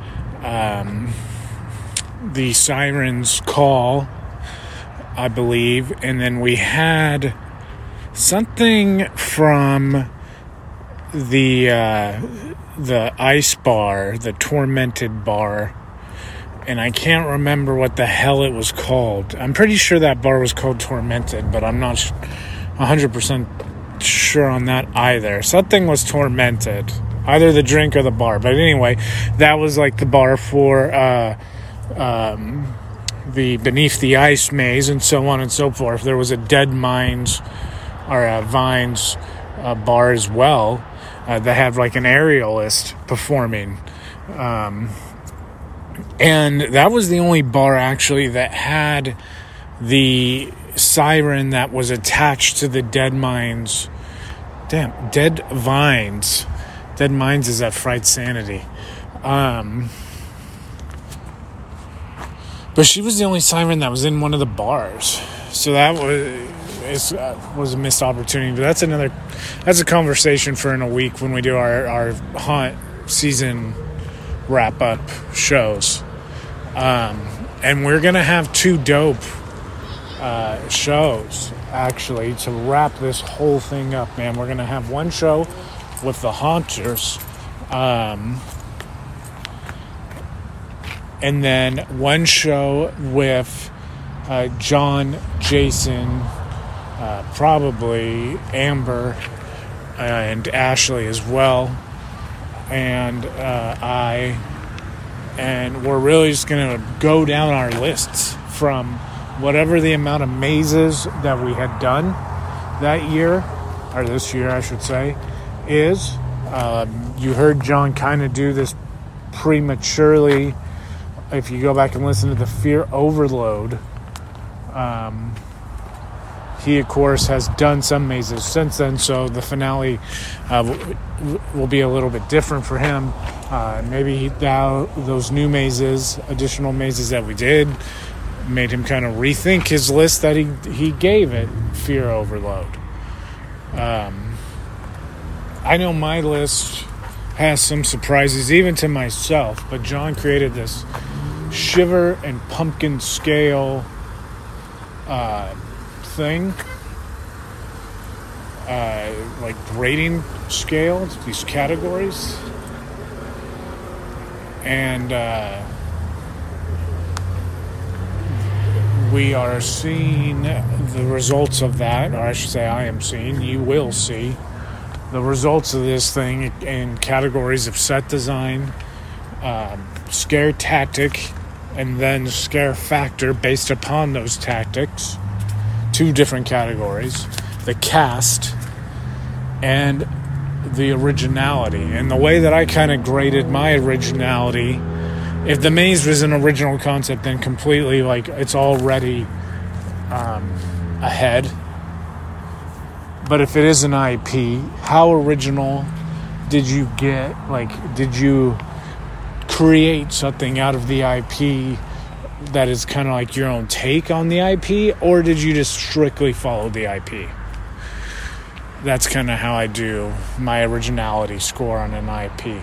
the Siren's Call, I believe, and then we had something from the ice bar, the Tormented bar, and I can't remember what the hell it was called. I'm pretty sure that bar was called Tormented, but I'm not 100% sure on that either. Something was Tormented, either the drink or the bar. But anyway, that was like the bar for the Beneath the Ice maze and so on and so forth. There was a Dead Mines or a Vines bar as well that had like an aerialist performing. And that was the only bar actually that had the siren that was attached to the Dead Mines. Dead Vines. Dead Mines is at Fright Sanity. But she was the only siren that was in one of the bars. So that was a missed opportunity. But that's a conversation for in a week when we do our haunt season wrap-up shows. And we're going to have 2 dope shows, actually, to wrap this whole thing up, man. We're going to have one show with the Haunters, and then one show with John, Jason, probably Amber, and Ashley as well, and and we're really just going to go down our lists from whatever the amount of mazes that we had done that year, or this year, I should say, is. You heard John kind of do this prematurely. If you go back and listen to the Fear Overload, he, of course, has done some mazes since then, so the finale will be a little bit different for him. Maybe those new mazes, additional mazes that we did, made him kind of rethink his list that he gave it, Fear Overload. I know my list has some surprises, even to myself, but John created this shiver and pumpkin scale thing, like grading scale, these categories, and we are seeing the results of that, or I should say I am seeing, you will see the results of this thing in categories of set design, scare tactic, and then scare factor based upon those tactics. 2 different categories, the cast and the originality. And the way that I kind of graded my originality, if the maze was an original concept, then completely, like, it's already ahead. But if it is an IP, how original did you get? Like, did you create something out of the IP that is kind of like your own take on the IP, or did you just strictly follow the IP? That's kind of how I do my originality score on an IP.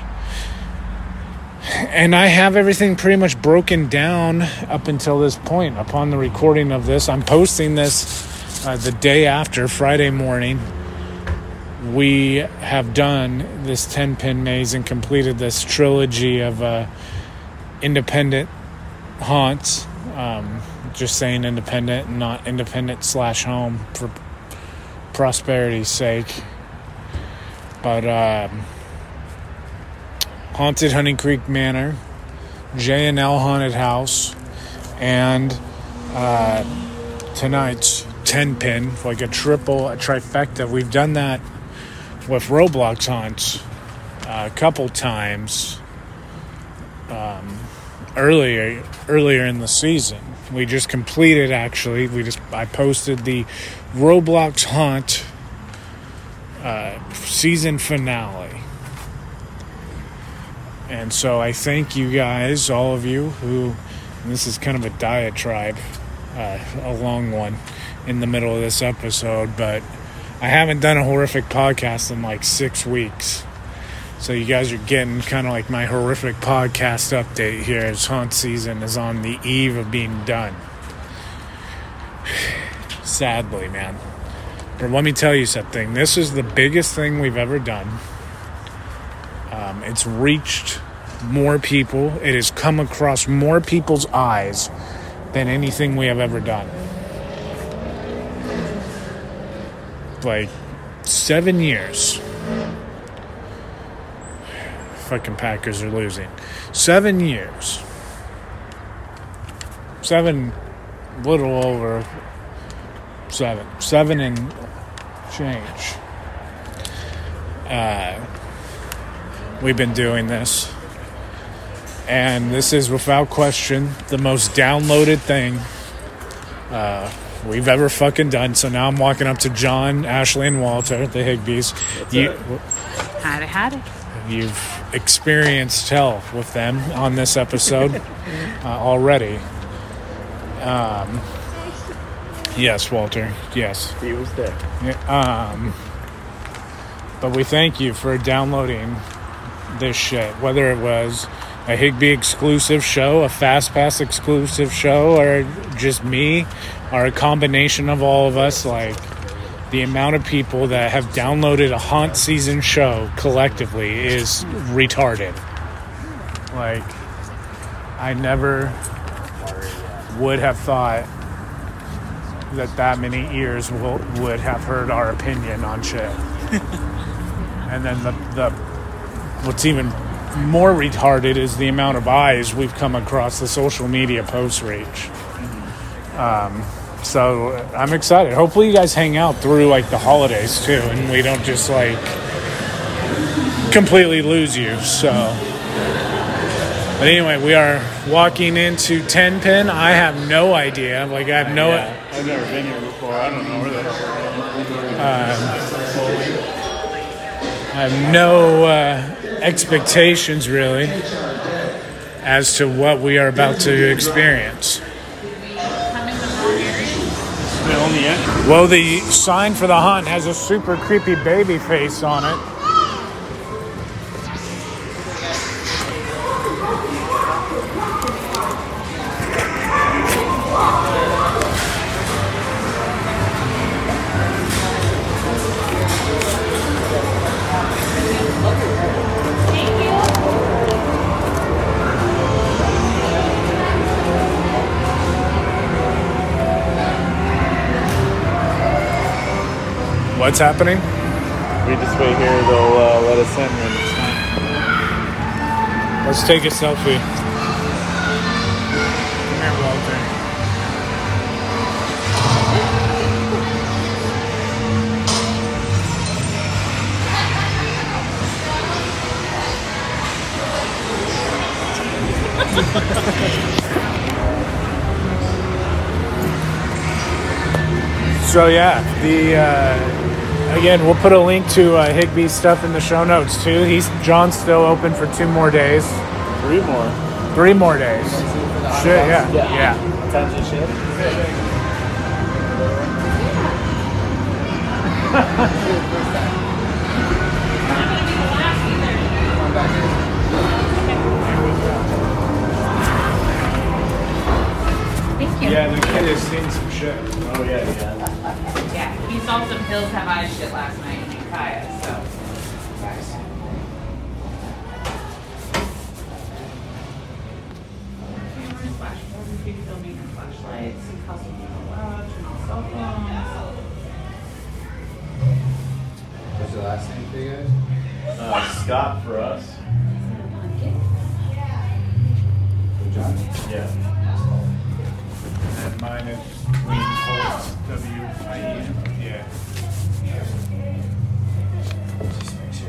And I have everything pretty much broken down up until this point. Upon the recording of this, I'm posting this the day after, Friday morning. We have done this 10-pin maze and completed this trilogy of independent haunts. Just saying independent and not independent/home for prosperity's sake. But Haunted Honey Creek Manor, J&L Haunted House, and tonight's 10-pin, like a trifecta. We've done that with Roblox haunts a couple times earlier in the season. We just completed, actually. I posted the Roblox haunt season finale. And so I thank you guys, all of you, and this is kind of a diatribe, a long one in the middle of this episode, but I haven't done a horrific podcast in like 6 weeks. So you guys are getting kind of like my horrific podcast update here as haunt season is on the eve of being done. Sadly, man. But let me tell you something. This is the biggest thing we've ever done. It's reached more people. It has come across more people's eyes than anything we have ever done. Like 7 years. Fucking Packers are losing. 7 years. little over 7 and change. We've been doing this, and this is without question the most downloaded thing we've ever fucking done. So now I'm walking up to John, Ashley, and Walter, the Higbees. Howdy. You've experienced hell with them on this episode already. Yes, Walter. Yes. He was there. Yeah, but we thank you for downloading this shit, whether it was a Higbee exclusive show, a Fast Pass exclusive show, or just me, or a combination of all of us. Like, the amount of people that have downloaded a Haunt season show collectively is retarded. Like, I never would have thought that many ears would have heard our opinion on shit. And then the what's even more retarded is the amount of eyes we've come across the social media post reach. So I'm excited. Hopefully you guys hang out through like the holidays too, and we don't just like completely lose you. So, but anyway, we are walking into Tenpin. I have no idea. Like I have no. Yeah, I've never been here before. I don't know where the hell. I have no expectations really as to what we are about to experience. Well, the sign for the Haunt has a super creepy baby face on it. What's happening? We just wait here. They'll let us in when it's time. Let's take a selfie. Come here, Walter. So yeah, again, we'll put a link to Higbee's stuff in the show notes too. John's still open for 2 more days. 3 more. 3 more days. Shit, yeah. Tons of shit. Thank you. Yeah, the kid has seen some shit. Oh yeah. Yeah, he saw some Hills Have Eyes shit last night in Kaya, so. Nice. Cameras, flashlights, filming flashlights, custom garage, and all cell phones. What's the last name for you guys? Scott for us. John? Yeah. And mine is Wayne Holtz, W-I-E-N. Yeah. Just make sure.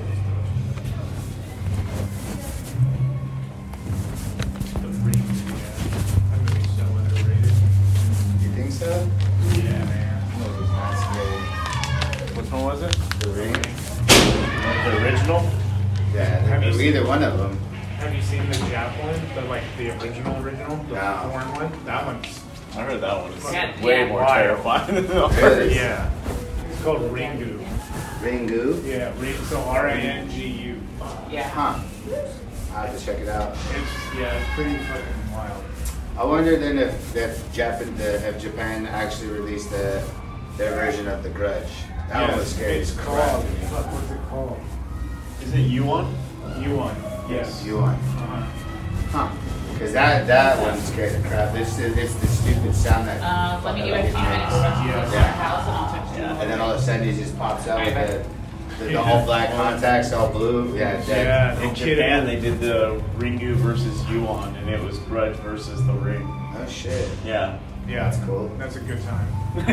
The ring, yeah. I'm gonna be so underrated. You think so? Yeah, man. That's great. Which one was it? The ring? The original? Yeah, either one of them. Have you seen the Javelin? The original? The foreign one? That one's... I heard that one is Yeah, way yeah. more terrifying than the Really? first. Yeah. It's called Ringu. Ringu? Yeah, so R-A-N-G-U. Yeah. Huh. I'll have to check it out. It's pretty fucking wild. I wonder then if Japan actually released their version of The Grudge. That one was scary. It's as crap called... to me. Fuck, what's it called? Is it Yuan? Yuan. Yes. Yuan. Huh. Because that one scared the crap. It's the stupid sound that. Let me give it a few minutes to run to the house and I'll text you. And then all of a sudden he just pops out with the all black contacts, all blue. In Japan they did the Ringu versus Yuan, and it was Grudge versus the Ring. Oh shit. Yeah. Yeah, that's cool. That's a good time.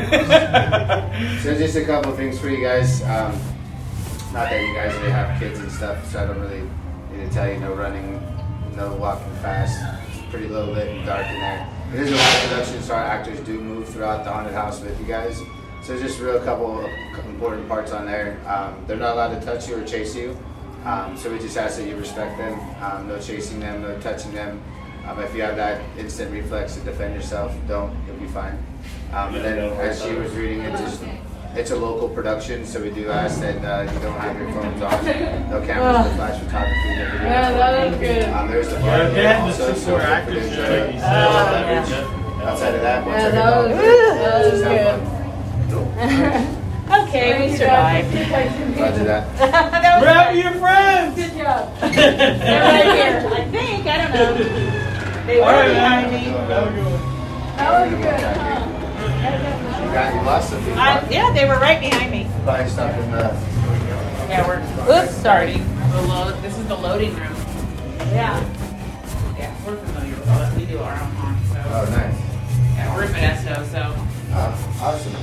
So just a couple things for you guys. Not that you guys really have kids and stuff, so I don't really need to tell you no running, no walking fast. It's pretty low lit and dark in there. It is a live production, so our actors do move throughout the haunted house with you guys. So just a real couple of important parts on there. They're not allowed to touch you or chase you. So we just ask that you respect them. No chasing them, no touching them. If you have that instant reflex to defend yourself, don't. You'll be fine. And then as she was reading it, it's a local production, so we do ask that you don't have your phones on. No cameras, no flash photography, no video. Yeah, that was good. There's the bar here also, so actors outside of that, once that was good. Okay, we survived. Roger that. Grab your friends! Good job. They're right here. I think. I don't know. They were behind me. That was good. You lost some people. Yeah, they were right behind me. Buying stuff in the... Yeah, we're starting. This is the loading room. Yeah. Yeah, we're familiar with all that. We do our own haunt, so. Oh, nice. Yeah, we're Modesto, so. Awesome.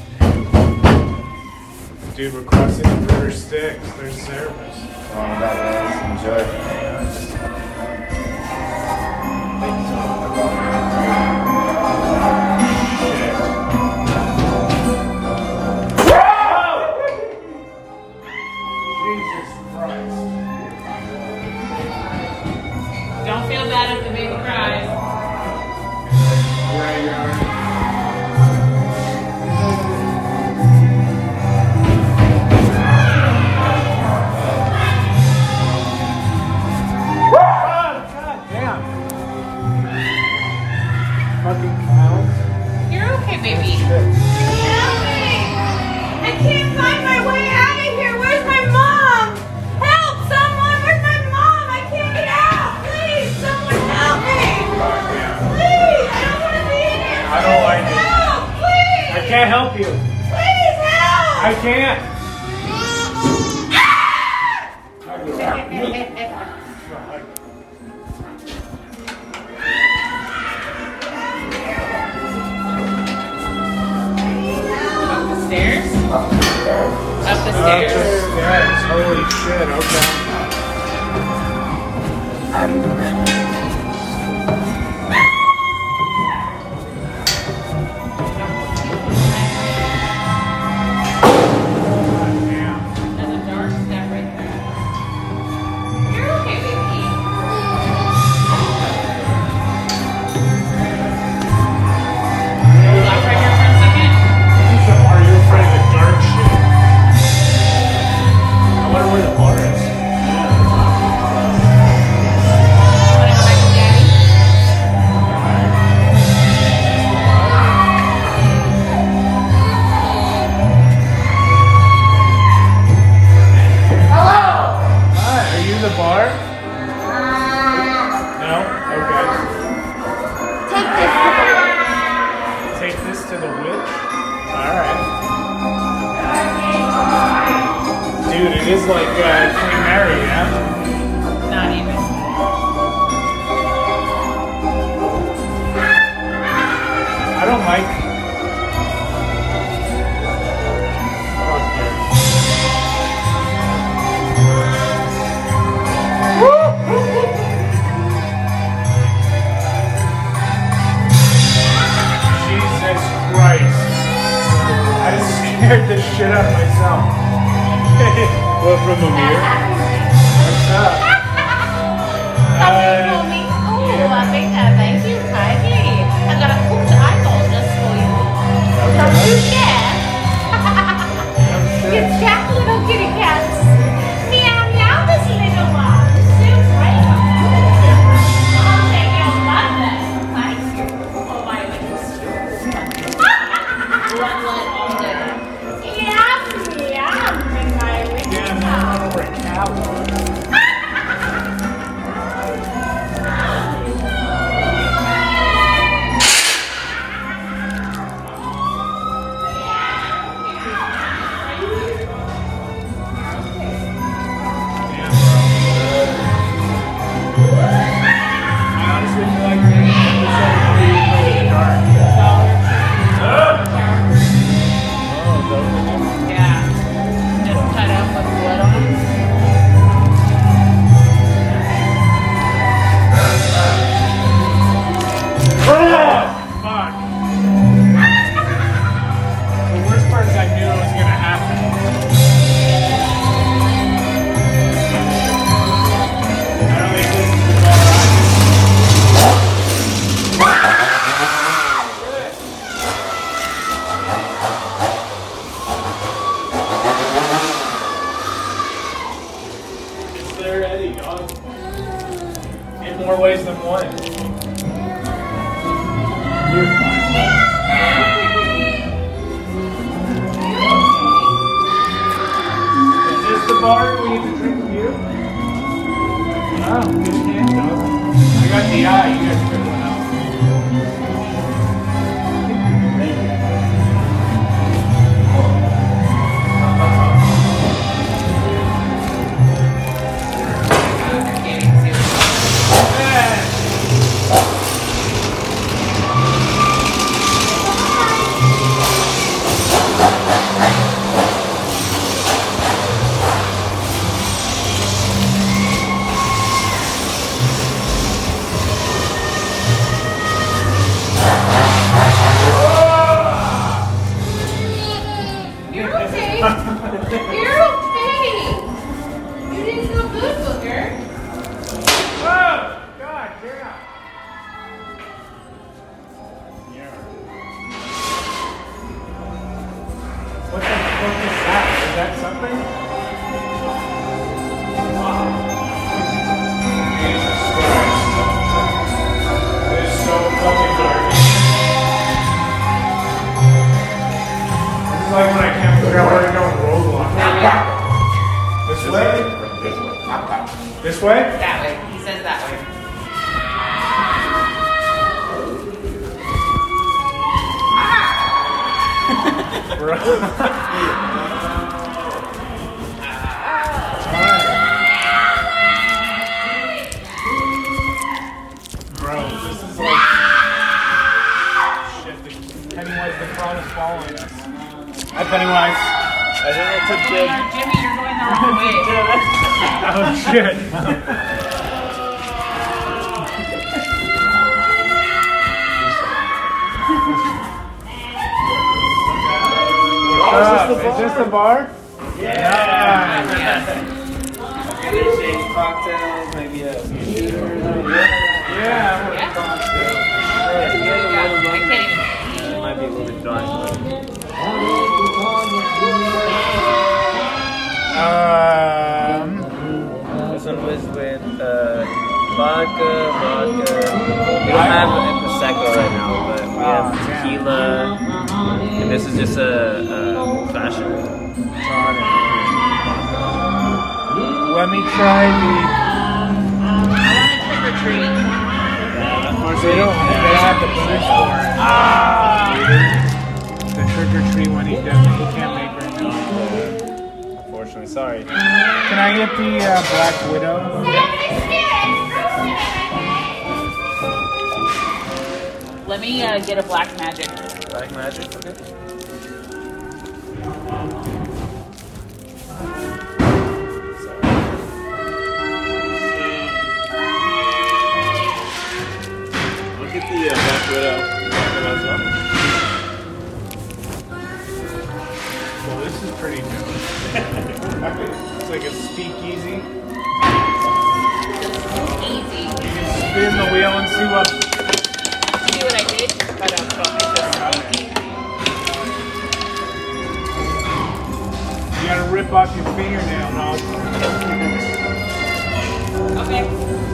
Dude requesting Ritter Sticks. There's service. On that, guys. Enjoy. Jesus Christ. Don't feel bad if the baby cries. Yeah, you are. Fucking clowns. You're okay, baby. Help me! I can't find my way out of here. Where's my mom? Help! Someone! Where's my mom? I can't get out! Please! Someone help me! Please! I don't want to be in here! I don't like it. Help! Please! I can't help you. Please help! I can't. Stairs? Up the stairs. Holy shit, okay. There's a dark step right there. You're okay, baby. Hold on right here for a second. Are you afraid of the dark shit? I wonder where the bar is. Wanna go back to Daddy? Hello! Hi, are you the bar? No? Okay. Take this to the witch? Alright. Dude, it is like Queen Mary, yeah? Not even. I don't like. Fuck Jesus Christ. I just scared the shit out of myself. What, from a mirror? What's up? Something for me. Oh, I think thank you, Heidi. I got a cooked eyeball just for you. Don't you share? It's cat little kitty cats. Meow meow, this little one. So great. I'll take your mother. Thank you for my little stool. One leg all day. Yum, yum, in my little Yeah, man, I don't know where a cow was. In more ways than one. You're fine. Is this the bar we need to drink with you? Oh, good hand, dog. I got the eye. You guys figure one out. You're okay. You're okay. You didn't feel good, Booger. Oh, God, yeah. What the fuck is that? Is that something? Jesus Christ. This is so fucking garbage. This is like when I can't figure out where to go in Roblox. This way? This way? That way. He says that way. Bro, this is like shit. Pennywise the Clown is following us. Hi, Pennywise. I think that's a good. Jimmy, you're going the wrong way. Oh shit. What's up? Is this the bar? Yeah. Shake cocktails, maybe a shooter. Yeah. It might be a little bit dark. This one was with vodka. We don't have a Prosecco right now, but we have tequila. And this is just a fashion. Let me try the. Trick or treat. They don't have the booze for it. The trick or treat one he can't make right now. Unfortunately, sorry. Can I get the Black Widow? Let me get a Black Magic. Black Magic, okay. Look at the Black Widow. Well, this is pretty new. It's like a speakeasy. Easy. You can spin the wheel and see what. See what I did? Cut out You gotta rip off your fingernail, dog. Okay.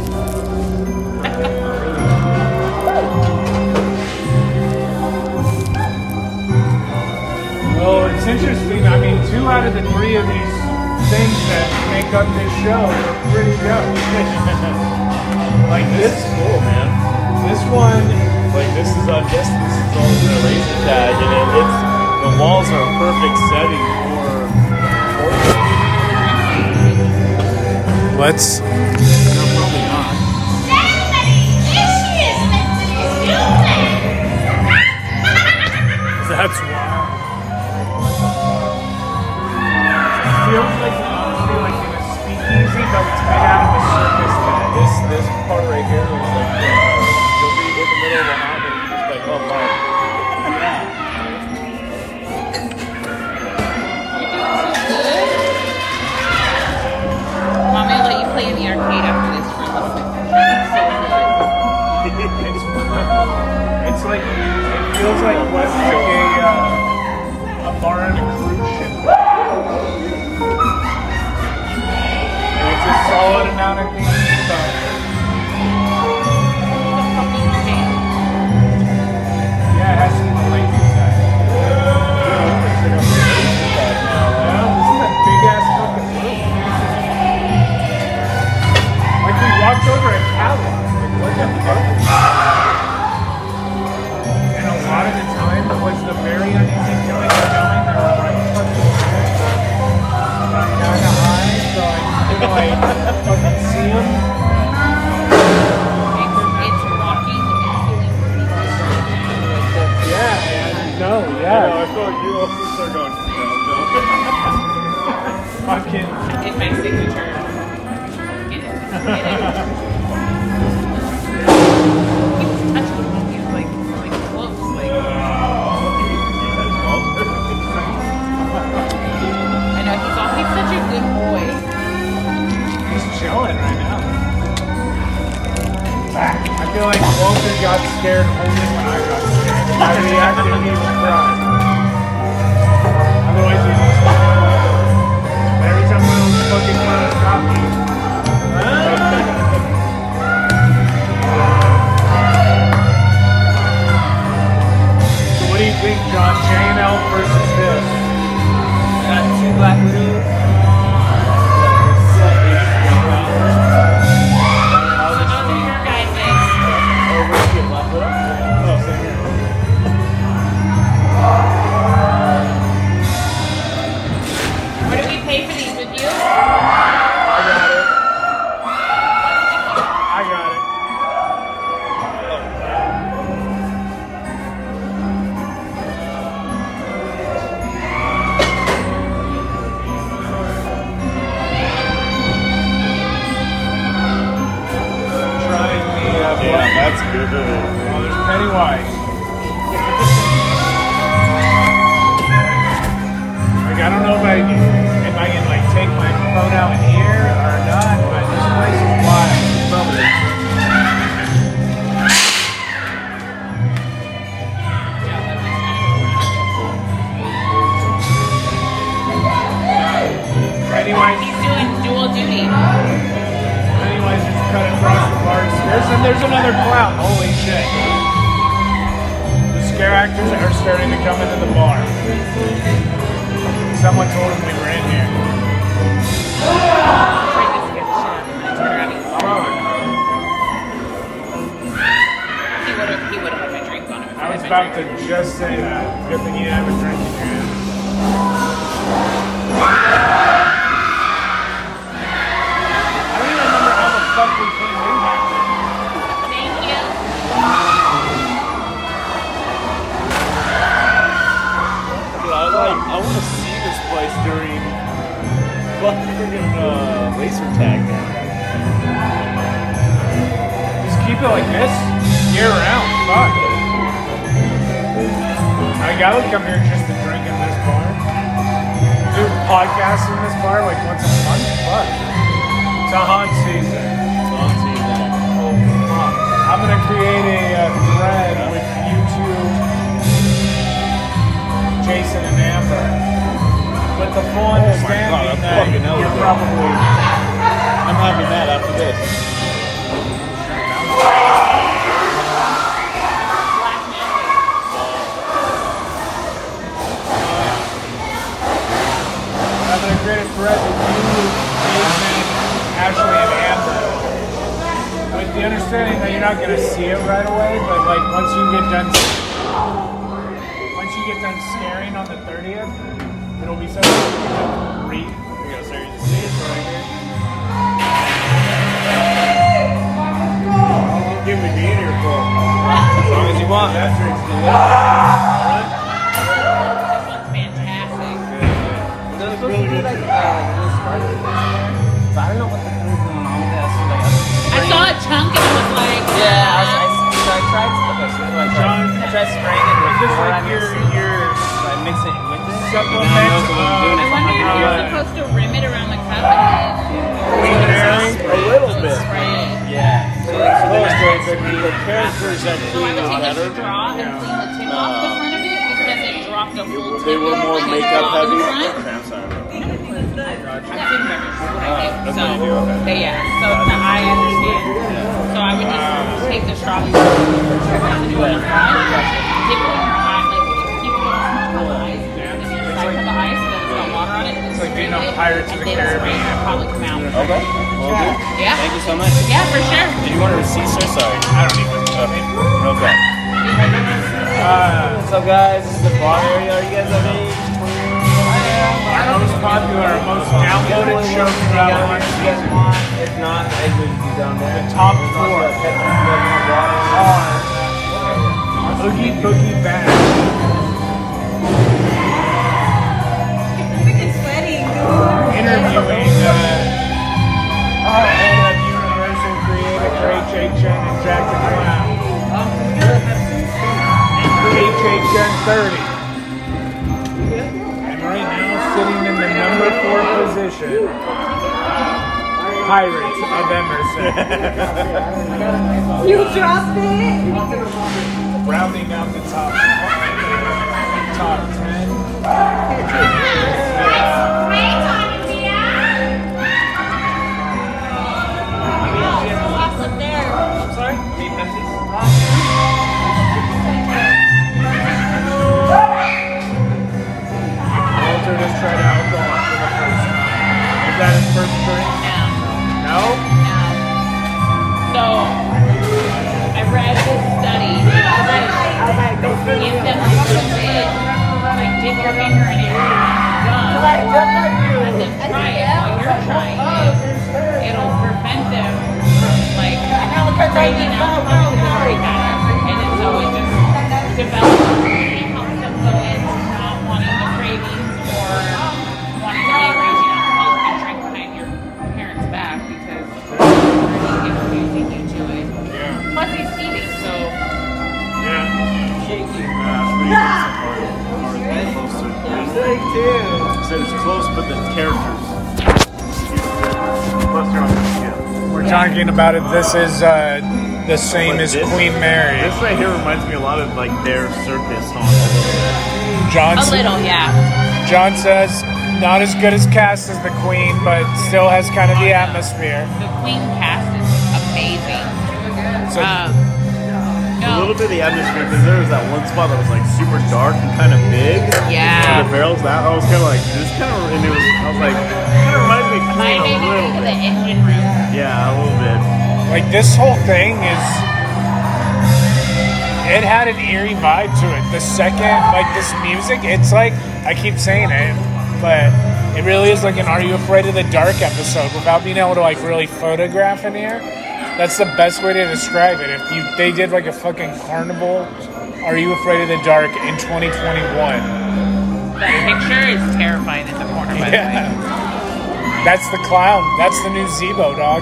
Well, it's interesting. I mean, 2 out of the 3 of these things that make up this show are pretty dope. Like this is cool, man. This one, like this is, I guess this is all the laser tag, and it's the walls are a perfect setting for. Let's. No, probably not. That's wild. Feels like honestly like in a speakeasy, but it's made out of a circus tent. This part right here is like you'll be in the middle of a hobby, just like oh wow. Mommy will let you play in the arcade after this room. It's like it feels like what's like a bar on a cruise ship. And it's a solid blow it out at the end, but yeah, it has to be the lazy side. Yeah, this is a big ass fucking room. Like we walked over a catalog. Like what the fuck? And a lot of the time it was the very uneasy feeling of knowing they were right fucking there. But kind of high, so I couldn't like fucking see them. It's walking and feeling pretty good. Yeah, man. No, yeah. I feel like you also start going, no. Fucking. It's my signature. Get it. He's touching me. He's like close. Like. I know, he's such a good boy. He's chilling right now. I feel like Walter got scared only when I got scared. I reacted and he was crying. Otherwise he's just like, but every time one of those fucking clowns got me. So what do you think, John? J&L versus this? Got 2 Black Widows. What do we pay for these with you? I got it. Trying the Yeah, that's good. Oh, there's Pennywise. Like I don't know if I can like take my phone out here or not, but this place is wild. Probably. Pennywise. He's doing dual duty. Pennywise just cut across the bars. There's another clown. Holy shit. The scare actors are starting to come into the bar. Someone told him we were in here. He would have had my drink on him. I was about to just say that. Good thing you didn't have a drink in your hand. I don't even remember how the fuck we came in here. Thank you. I want to see this place during fucking friggin' laser tag now. Just keep it like this year round. Fuck. I would come here just to drink in this bar. Do podcasts in this bar like once a month. Fuck. It's a haunt season. Oh, fuck. I'm gonna create a thread with you two, Jason and Amber, with the full understanding that you're probably. I'm having that after this. I'm going to create a thread with you, Jason, Ashley, and Amber. With the understanding that you're not going to see it right away, but like once you get done scaring on the 30th, it'll be something you can read. Here you go, sir. You see it right here. Give me being here for as long as you want. That drink's delicious. There's supposed to be like little sparklers. So I don't know what the hell is going on with that. I saw a chunk and it was like. Yeah, I tried spraying it with Is this before like I mix it with it. Supplement. I wonder if you're supposed to rim it around the cup and A little bit. spray it. Yeah. The characters So I actually would take a better. straw and clean the tip off the front of it because it dropped a full tip. They were more and makeup straw in heavy. the front. Okay, I'm sorry. I couldn't remember. think. That's So, what you do, okay. yeah. So I understand. So I would just take the straw, dip it in your eye, dip it in your eye, like keep it on the eyes, and then side of the eyes, so that it's got water on it. It's like being a Pirates of the Caribbean. It'll probably come out. Okay. Will do. Yeah. Thank you so much. Yeah, for sure. Did you want a receipt, sir? Sorry. I don't need one. Okay. No problem. What's up, guys? This is the bar area. Are you guys okay? Our most popular, most downloaded show throughout one season. If not, the exit would be down there. The top 4 are Oogie Boogie Bash, interviewing head of Universal Creative for HHN and Jack the Clown. HHN 30. And right now, sitting in the number 4 position, Pirates of Emerson. You dropped it? Rounding out the top 10. I'm sorry? Need Pepsis? Walter just tried alcohol for the first time. Is that his first drink? No? So, I read this study. If the person did, like, dip your finger in your gum, and then try it while you're trying it, it'll prevent them from, like, craving alcohol because they had it. And then so it just develops, it helps them go into not wanting the cravings or wanting to be raging alcohol and drink behind your parents' back because they're introducing you to it. Yeah. Plus he's eating, so. Yeah. Said it's close, but the characters. Closer on the scale. We're talking about it. This is the same But as this- Queen Mary. This right here reminds me a lot of like their circus song. A little bit. John, A little, yeah. John says not as good as cast as the Queen, but still has kind of the atmosphere. The Queen cast is amazing. So- A little bit of the atmosphere because there was that one spot that was like super dark and kind of big. Yeah. And the barrels, that I was kind of like this kind of, and it was I was like kind of reminds me of Queen Mine made a me little think of bit. the engine room. Yeah, a little bit. Like this whole thing is, it had an eerie vibe to it. The second, like this music, it's like, I keep saying it, but it really is like an Are You Afraid of the Dark episode without being able to like really photograph in here. That's the best way to describe it. If they did like a fucking carnival, Are You Afraid of the Dark in 2021. That picture is terrifying in the corner, by the way. That's the clown. That's the new Zebo, dog.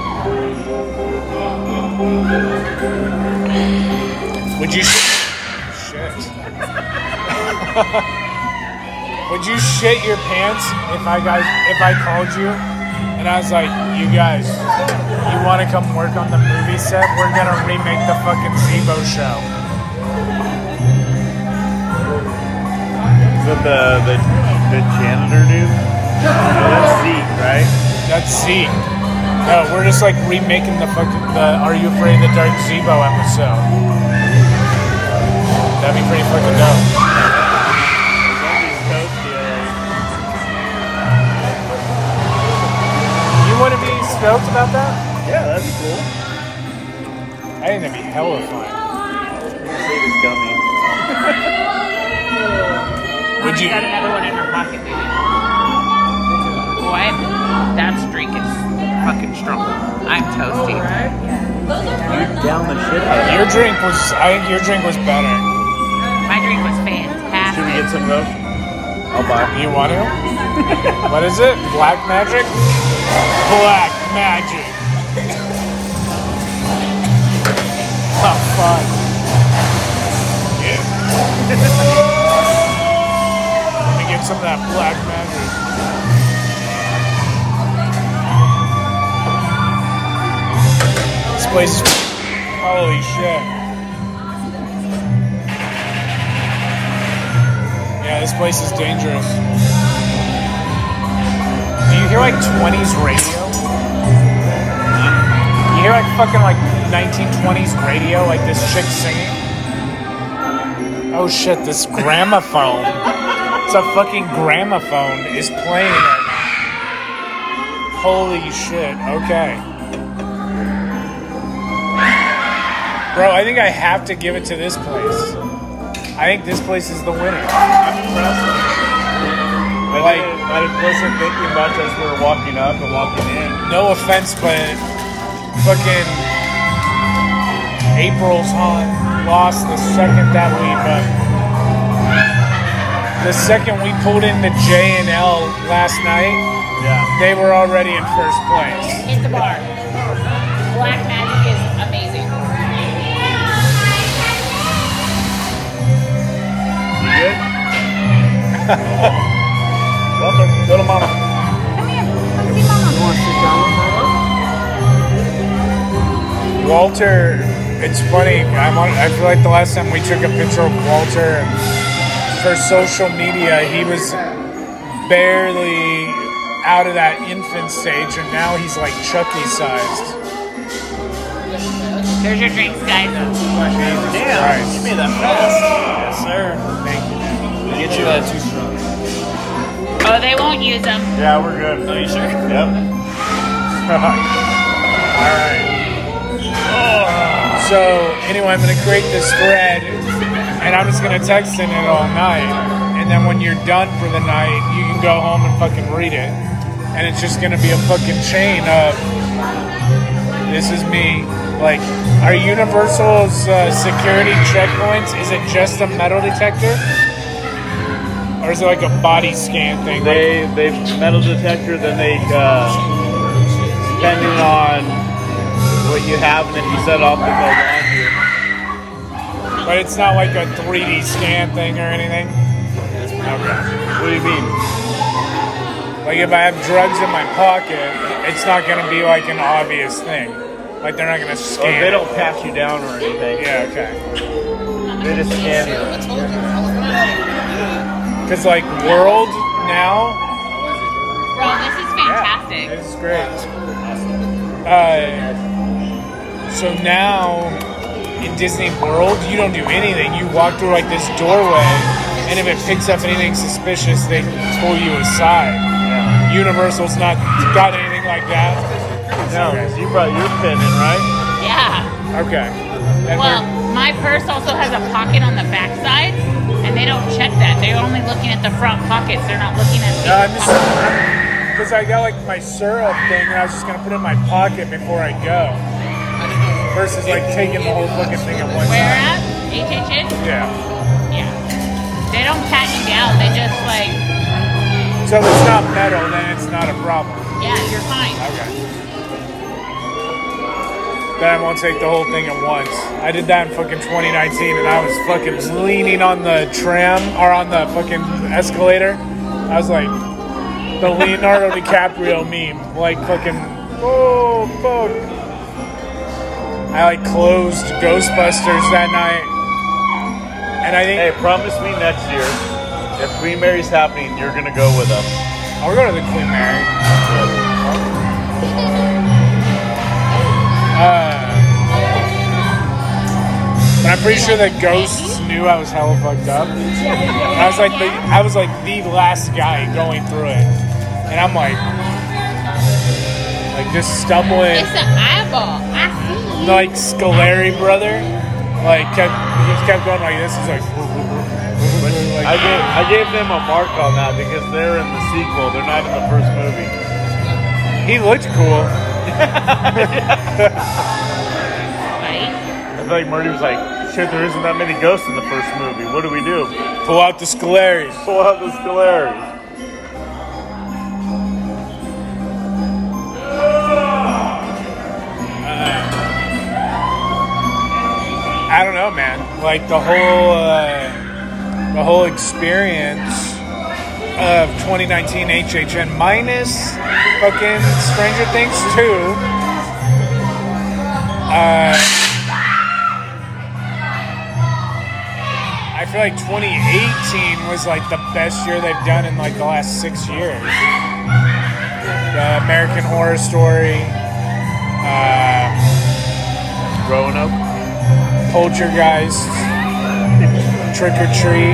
Would you shit? Would you shit your pants if I called you and I was like, you guys, you want to come work on the movie set? We're gonna remake the fucking Zebo show. Is that the janitor dude? No, that's Zeke, right? That's Zeke. No, we're just like remaking the Are You Afraid of the Dark Zebo episode. That'd be pretty fucking dope. You wouldn't be stoked about that? Yeah, that'd be cool. I think that'd be hella fun. Save his gummy. Would you? Got another one in her pocket, baby. What? That streak is fucking strong. I'm toasty. You're down the shit out of Your drink was. I think your drink was better. My drink was fantastic. Should we get some though? I'll buy. You want to? What is it? Black Magic? Black Magic. Oh, fun. Yeah. Let me get some of that Black Magic. This place is... Holy shit. Yeah, this place is dangerous. Do you hear like 20s radio? You hear like fucking like 1920s radio, like this chick singing? Oh shit, this gramophone. It's a fucking gramophone is playing right now. Holy shit, okay. Bro, I think I have to give it to this place. I think this place is the winner. I wasn't thinking much as we were walking up and walking in. No offense, but fucking April's Hunt lost the second that the second we pulled into J&L last night. Yeah, they were already in first place. It's the bar. Black Magic is amazing. You good? Welcome, little mama. Come here. Come see mama. You want to sit down with mama? Walter, it's funny. I feel like the last time we took a picture of Walter for social media, he was barely out of that infant stage, and now he's like Chucky sized. There's your drinks, guys. Damn, you made that fast. Yes, sir. Thank you. Get you that 2 straw. Oh, they won't use them. Yeah, we're good. Are you sure? Yep. All right. So anyway, I'm gonna create this thread, and I'm just gonna text in it all night. And then when you're done for the night, you can go home and fucking read it. And it's just gonna be a fucking chain of this is me. Like, are Universal's security checkpoints? Is it just a metal detector? Or is it like a body scan thing? They metal detector, then they depending on what you have, and then you set off the go on here. But it's not like a 3D scan thing or anything? Okay. What do you mean? Like if I have drugs in my pocket, it's not going to be like an obvious thing. Like they're not going to scan. Oh, they don't pat you down or anything. Yeah, okay. They just scan you. Because like World now. Bro, this is fantastic. Yeah, this is great. So now in Disney World, you don't do anything. You walk through like this doorway, and if it picks up anything suspicious, they pull you aside. Yeah. Universal's not got anything like that. No, you brought your pin in, right? Yeah. Okay. And well, my purse also has a pocket on the back side, and they don't check that. They're only looking at the front pockets. They're not looking at the because I got like my syrup thing, and I was just gonna put it in my pocket before I go. Versus like taking the whole fucking thing at one time. Where at? HHN? Yeah. Yeah. They don't pat you down. They just like. So if it's not metal, then it's not a problem. Yeah, you're fine. Okay. Then I won't take the whole thing at once. I did that in fucking 2019, and I was fucking leaning on the tram or on the fucking escalator. I was like the Leonardo DiCaprio meme, like fucking oh fuck. I like closed Ghostbusters that night, and I think. Hey, promise me next year, if Queen Mary's happening, you're gonna go with us. I'll go to the Queen Mary. But I'm pretty sure that ghosts knew I was hella fucked up. I was like the last guy going through it, and I'm like just stumbling. It's an eyeball. I see you. Like Scolari brother, he just kept going like this. He's like. I gave them a mark on that because they're in the sequel. They're not in the first movie. He looked cool. I feel like Murdy was like, shit, there isn't that many ghosts in the first movie. What do we do? Pull out the Scolaris. Pull out the Scolaris. I don't know, man. Like the whole experience of 2019 HHN minus fucking Stranger Things 2. I feel like 2018 was like the best year they've done in like the last 6 years. American Horror Story, Roanoke, Poltergeist, Trick or Treat,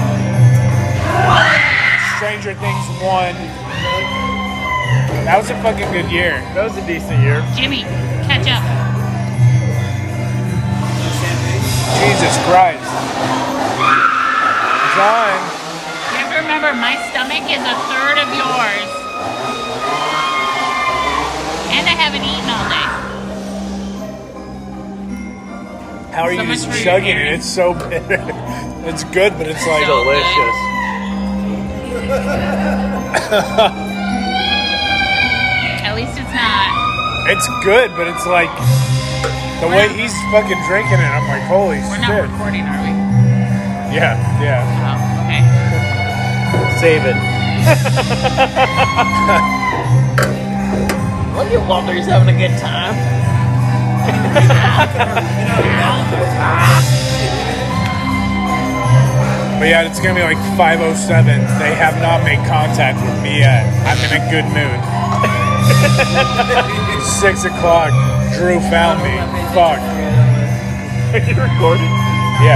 Stranger Things 1. That was a fucking good year. That was a decent year. Jimmy, catch up. Jesus Christ. John. You have to remember, my stomach is a third of yours. And I haven't eaten all day. How are you just chugging it? It's so bitter. It's good, but it's like delicious. At least it's not. It's good, but it's like the way he's fucking drinking it. I'm like, holy We're shit. not recording, are we? Yeah. Oh, okay. Save it. Look at Walter, he's having a good time. But yeah, it's gonna be like 5:07. They have not made contact with me yet. I'm in a good mood. 6 o'clock. Drew found me. Fuck. Are you recording? Yeah.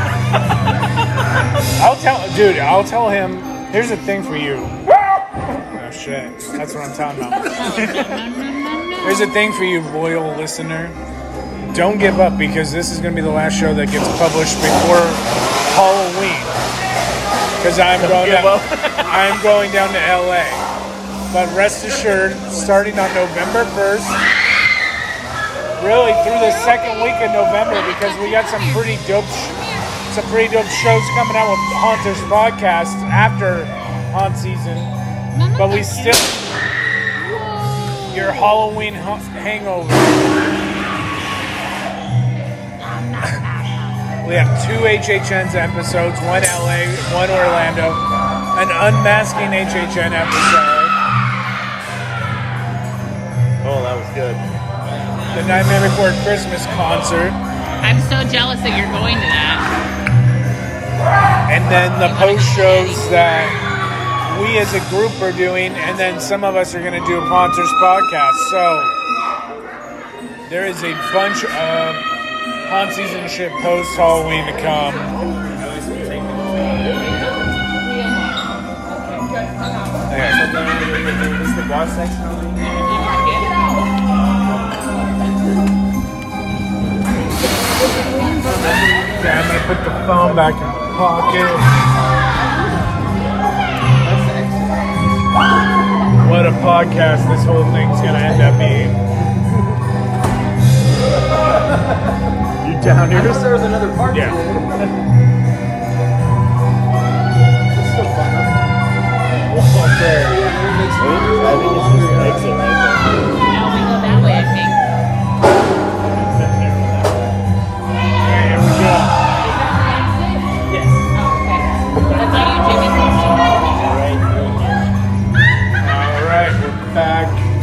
I'll tell him. Here's the thing for you. Oh shit. That's what I'm talking about. Here's the thing for you, loyal listener. Don't give up, because this is going to be the last show that gets published before Halloween. Because I'm going down to LA. But rest assured, starting on November 1st, really through the second week of November, because we got some pretty dope shows coming out with Haunters Podcast after haunt season. But we still your Halloween hangover. We have 2 HHN's episodes, 1 LA, 1 Orlando, an unmasking HHN episode. Oh, that was good. The Nightmare Before Christmas concert. I'm so jealous that you're going to that. And then the post shows that we as a group are doing, and then some of us are going to do a Haunters Podcast. So there is a bunch of haunt season shit post Halloween to come. Is the boss section on? Okay, I'm going to put the phone back in my pocket. What a podcast this whole thing's going to end up being. You down here? I guess there was another part. Yeah. Okay. I think it's just an exit right there. No, we go that way, I think. Here we go. Yes. Oh, okay. That's all you, Jimmy. Alright, we're back.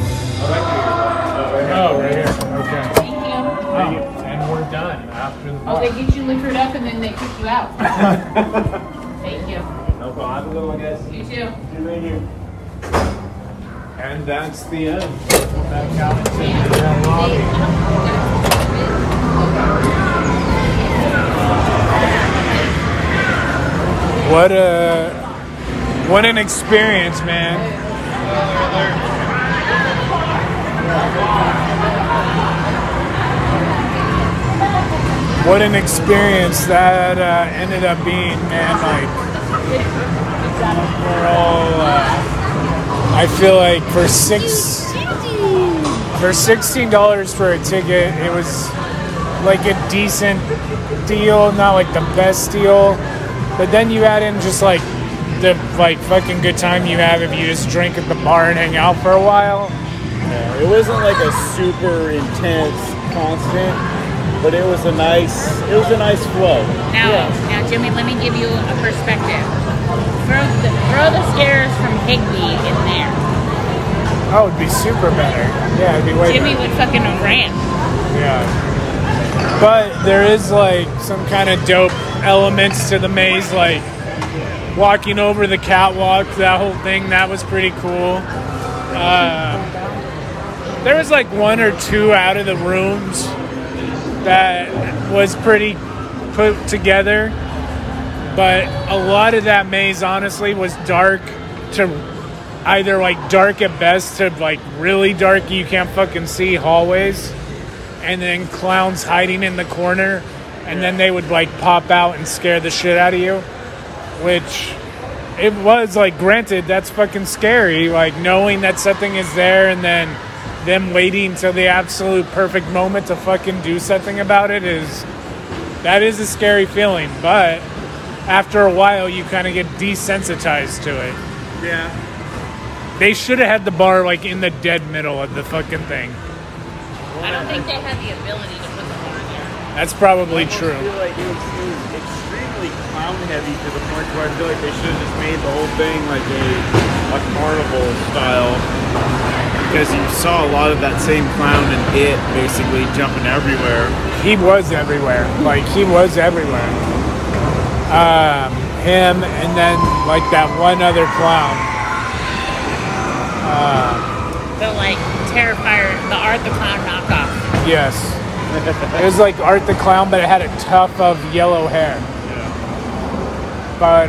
Oh, right here. Okay. Thank you. Oh, and we're done after the Oh, they get you liquored up and then they kick you out. Thank you. No problem. Have a good one, guys. You too. See you right here. And that's the end. We're back out into the lobby. What an experience, man. What an experience that ended up being, man. Like, we're all, I feel like for $16 for a ticket, it was like a decent deal, not like the best deal. But then you add in just like the fucking good time you have if you just drink at the bar and hang out for a while. Yeah, it wasn't like a super intense constant, but it was a nice flow. Now, Jimmy, let me give you a perspective. Throw the stairs from Higby in there. Oh, it'd be super better. Yeah, it'd be way Jimmy better. would fucking ran. Yeah. But there is like some kind of dope elements to the maze, like walking over the catwalk, that whole thing, that was pretty cool. There was like one or two out of the rooms that was pretty put together, but a lot of that maze honestly was dark to either like dark at best to like really dark, you can't fucking see hallways, and then clowns hiding in the corner, and then they would like pop out and scare the shit out of you, which it was like, granted, that's fucking scary, like knowing that something is there and then them waiting till the absolute perfect moment to fucking do something about it is a scary feeling, but after a while you kind of get desensitized to it. Yeah. They should have had the bar like in the dead middle of the fucking thing. I don't think they had the ability to put the bar there. That's probably true. I feel like it was extremely clown heavy to the point where I feel like they should have just made the whole thing like a carnival style. Because you saw a lot of that same clown in It basically jumping everywhere. He was everywhere. Like, he was everywhere. Him and then like that one other clown. The like Terrifier, the Art the Clown knockoff. Yes. It was like Art the Clown, but it had a tuft of yellow hair. Yeah. But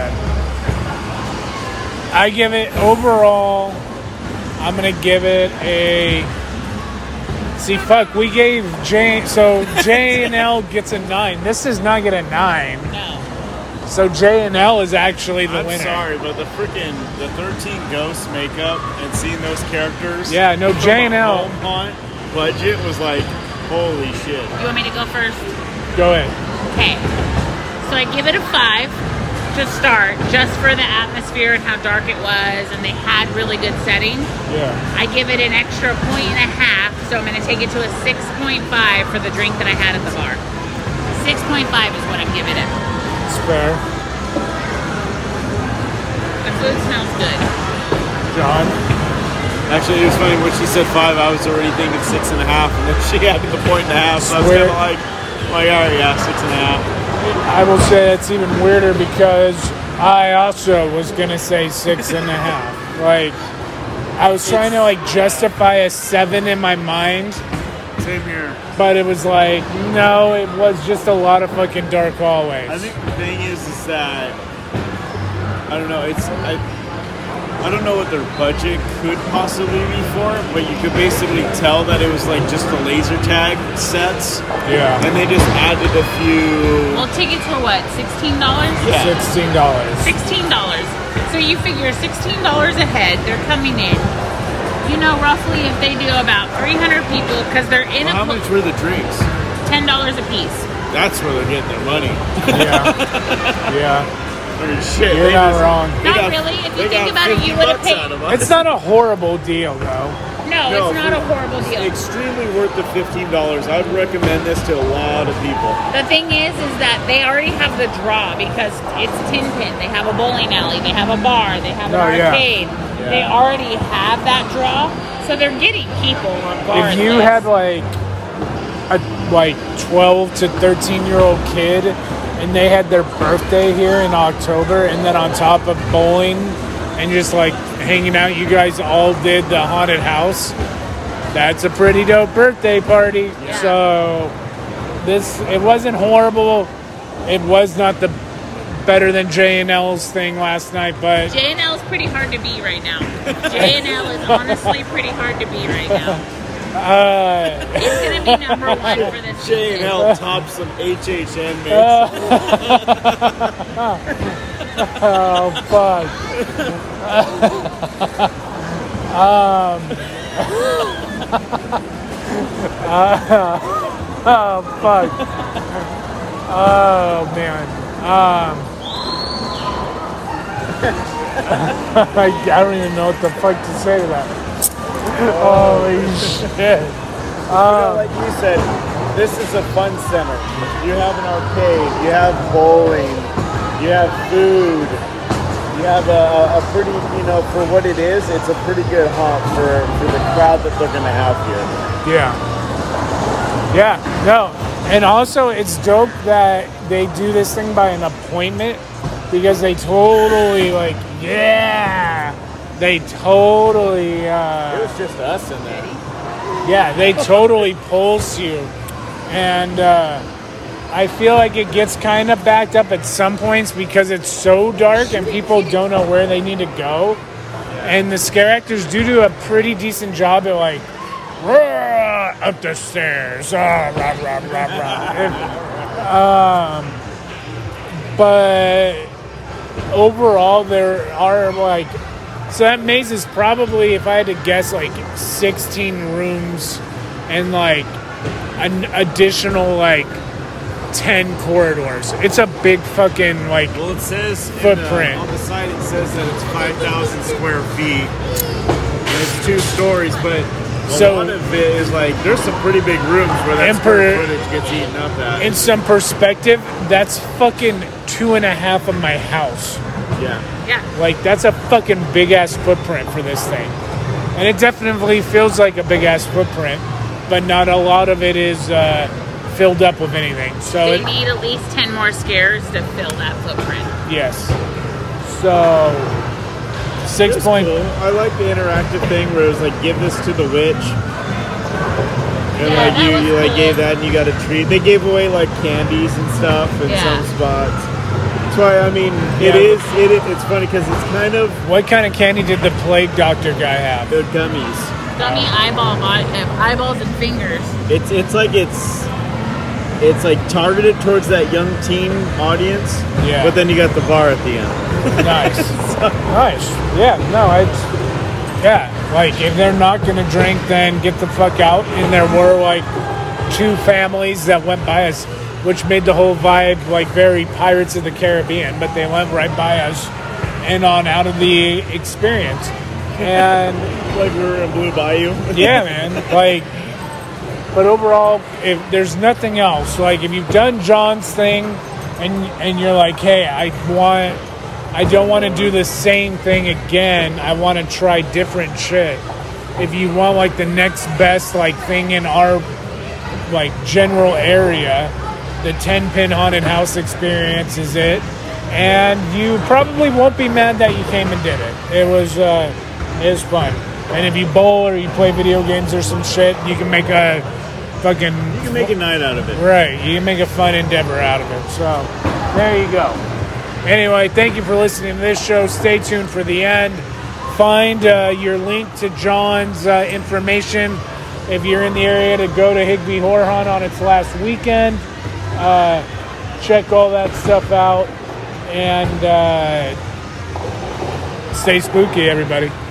I give it overall, I'm gonna give it a. See, fuck, we gave J and L gets a 9. This does not get a 9. No. So J and L is actually the winner. I'm sorry, but the 13 Ghosts makeup and seeing those characters. Yeah, no, J and L. Home Haunt budget was like, holy shit. You want me to go first? Go ahead. Okay. So I give it a 5 to start, just for the atmosphere and how dark it was, and they had really good setting. Yeah. I give it an extra 1.5, so I'm going to take it to a 6.5 for the drink that I had at the bar. 6.5 is what I'm giving it. It's fair. The food smells good. John? Actually, it was funny when she said 5, I was already thinking 6.5, and then she added the 1.5, so I was kind of like, all right, yeah, 6.5. I will say it's even weirder because I also was gonna say 6.5. Like, I was trying to like justify a 7 in my mind. Same here. But it was like, no, it was just a lot of fucking dark hallways. I think the thing is that I don't know. I don't know what their budget could possibly be for, but you could basically tell that it was like just the laser tag sets. Yeah. And they just added a few. Well, tickets were what, $16? Yeah. $16. $16. So you figure $16 a head, they're coming in. You know, roughly if they do about 300 people, because they're in How much were the drinks? $10 a piece. That's where they're getting their money. Yeah. Yeah. I mean, shit. You're not wrong. Not really. If you think about it, you would have paid. It's not a horrible deal, though. No, it's not a horrible deal. Extremely worth the $15. I would recommend this to a lot of people. The thing is that they already have the draw because it's Tin Pin. They have a bowling alley. They have a bar. They have an arcade. Yeah. They already have that draw, so they're getting people regardless. If you had like a 12 to 13-year-old kid and they had their birthday here in October, and then on top of bowling and just like hanging out, you guys all did the haunted house, that's a pretty dope birthday party. Yeah. So it wasn't horrible. It was not the better than J&L's thing last night, but J&L is pretty hard to beat right now. J&L is honestly pretty hard to beat right now. It's going to be number 1 for this season. J&L tops some HHN mix. Oh, fuck. Oh, fuck. Oh, man. I don't even know what the fuck to say to that. Holy shit. Like you said, this is a fun center. You have an arcade, you have bowling, you have food, you have a pretty, for what it is, it's a pretty good haunt for the crowd that they're going to have here. Yeah. Yeah, no. And also, it's dope that they do this thing by an appointment, because they totally, They totally. It was just us in there. Yeah, they totally pulse you, and I feel like it gets kind of backed up at some points because it's so dark and people don't know where they need to go. And the scare actors do a pretty decent job at like, up the stairs, rah, rah, rah, rah. But overall, there are like, so that maze is probably, if I had to guess, like 16 rooms and like an additional like 10 corridors. It's a big fucking like it says footprint. On the side it says that it's 5,000 square feet. And it's 2 stories, but a lot of it is like there's some pretty big rooms where that square footage gets eaten up at. In some perspective, that's fucking 2.5 of my house. Yeah. Like that's a fucking big ass footprint for this thing. And it definitely feels like a big ass footprint, but not a lot of it is filled up with anything. So they need at least 10 more scares to fill that footprint. Yes. So 6 point. Cool. I like the interactive thing where it was like, give this to the witch, and like you like gave that and you got a treat. They gave away like candies and stuff in some spots. That's why I mean it's funny because it's kind of. What kind of candy did the plague doctor guy have? The gummies. Gummy eyeballs and fingers. It's like targeted towards that young teen audience. Yeah. But then you got the bar at the end. Nice. Nice. Yeah. No. Like if they're not gonna drink, then get the fuck out. And there were like 2 families that went by us, which made the whole vibe like very Pirates of the Caribbean. But they went right by us and on out of the experience. And like we were in Blue Bayou. Yeah, man. Like. But overall, if there's nothing else, like if you've done John's thing and you're like, hey, I don't want to do the same thing again. I want to try different shit. If you want like the next best like thing in our like general area, the 10-pin haunted house experience is it. And you probably won't be mad that you came and did it. It was fun. And if you bowl or you play video games or some shit, you can make a fucking... You can make a night out of it. Right. You can make a fun endeavor out of it. So, there you go. Anyway, thank you for listening to this show. Stay tuned for the end. Find your link to John's information if you're in the area to go to Higbee Horror Hunt on its last weekend. Check all that stuff out. And stay spooky, everybody.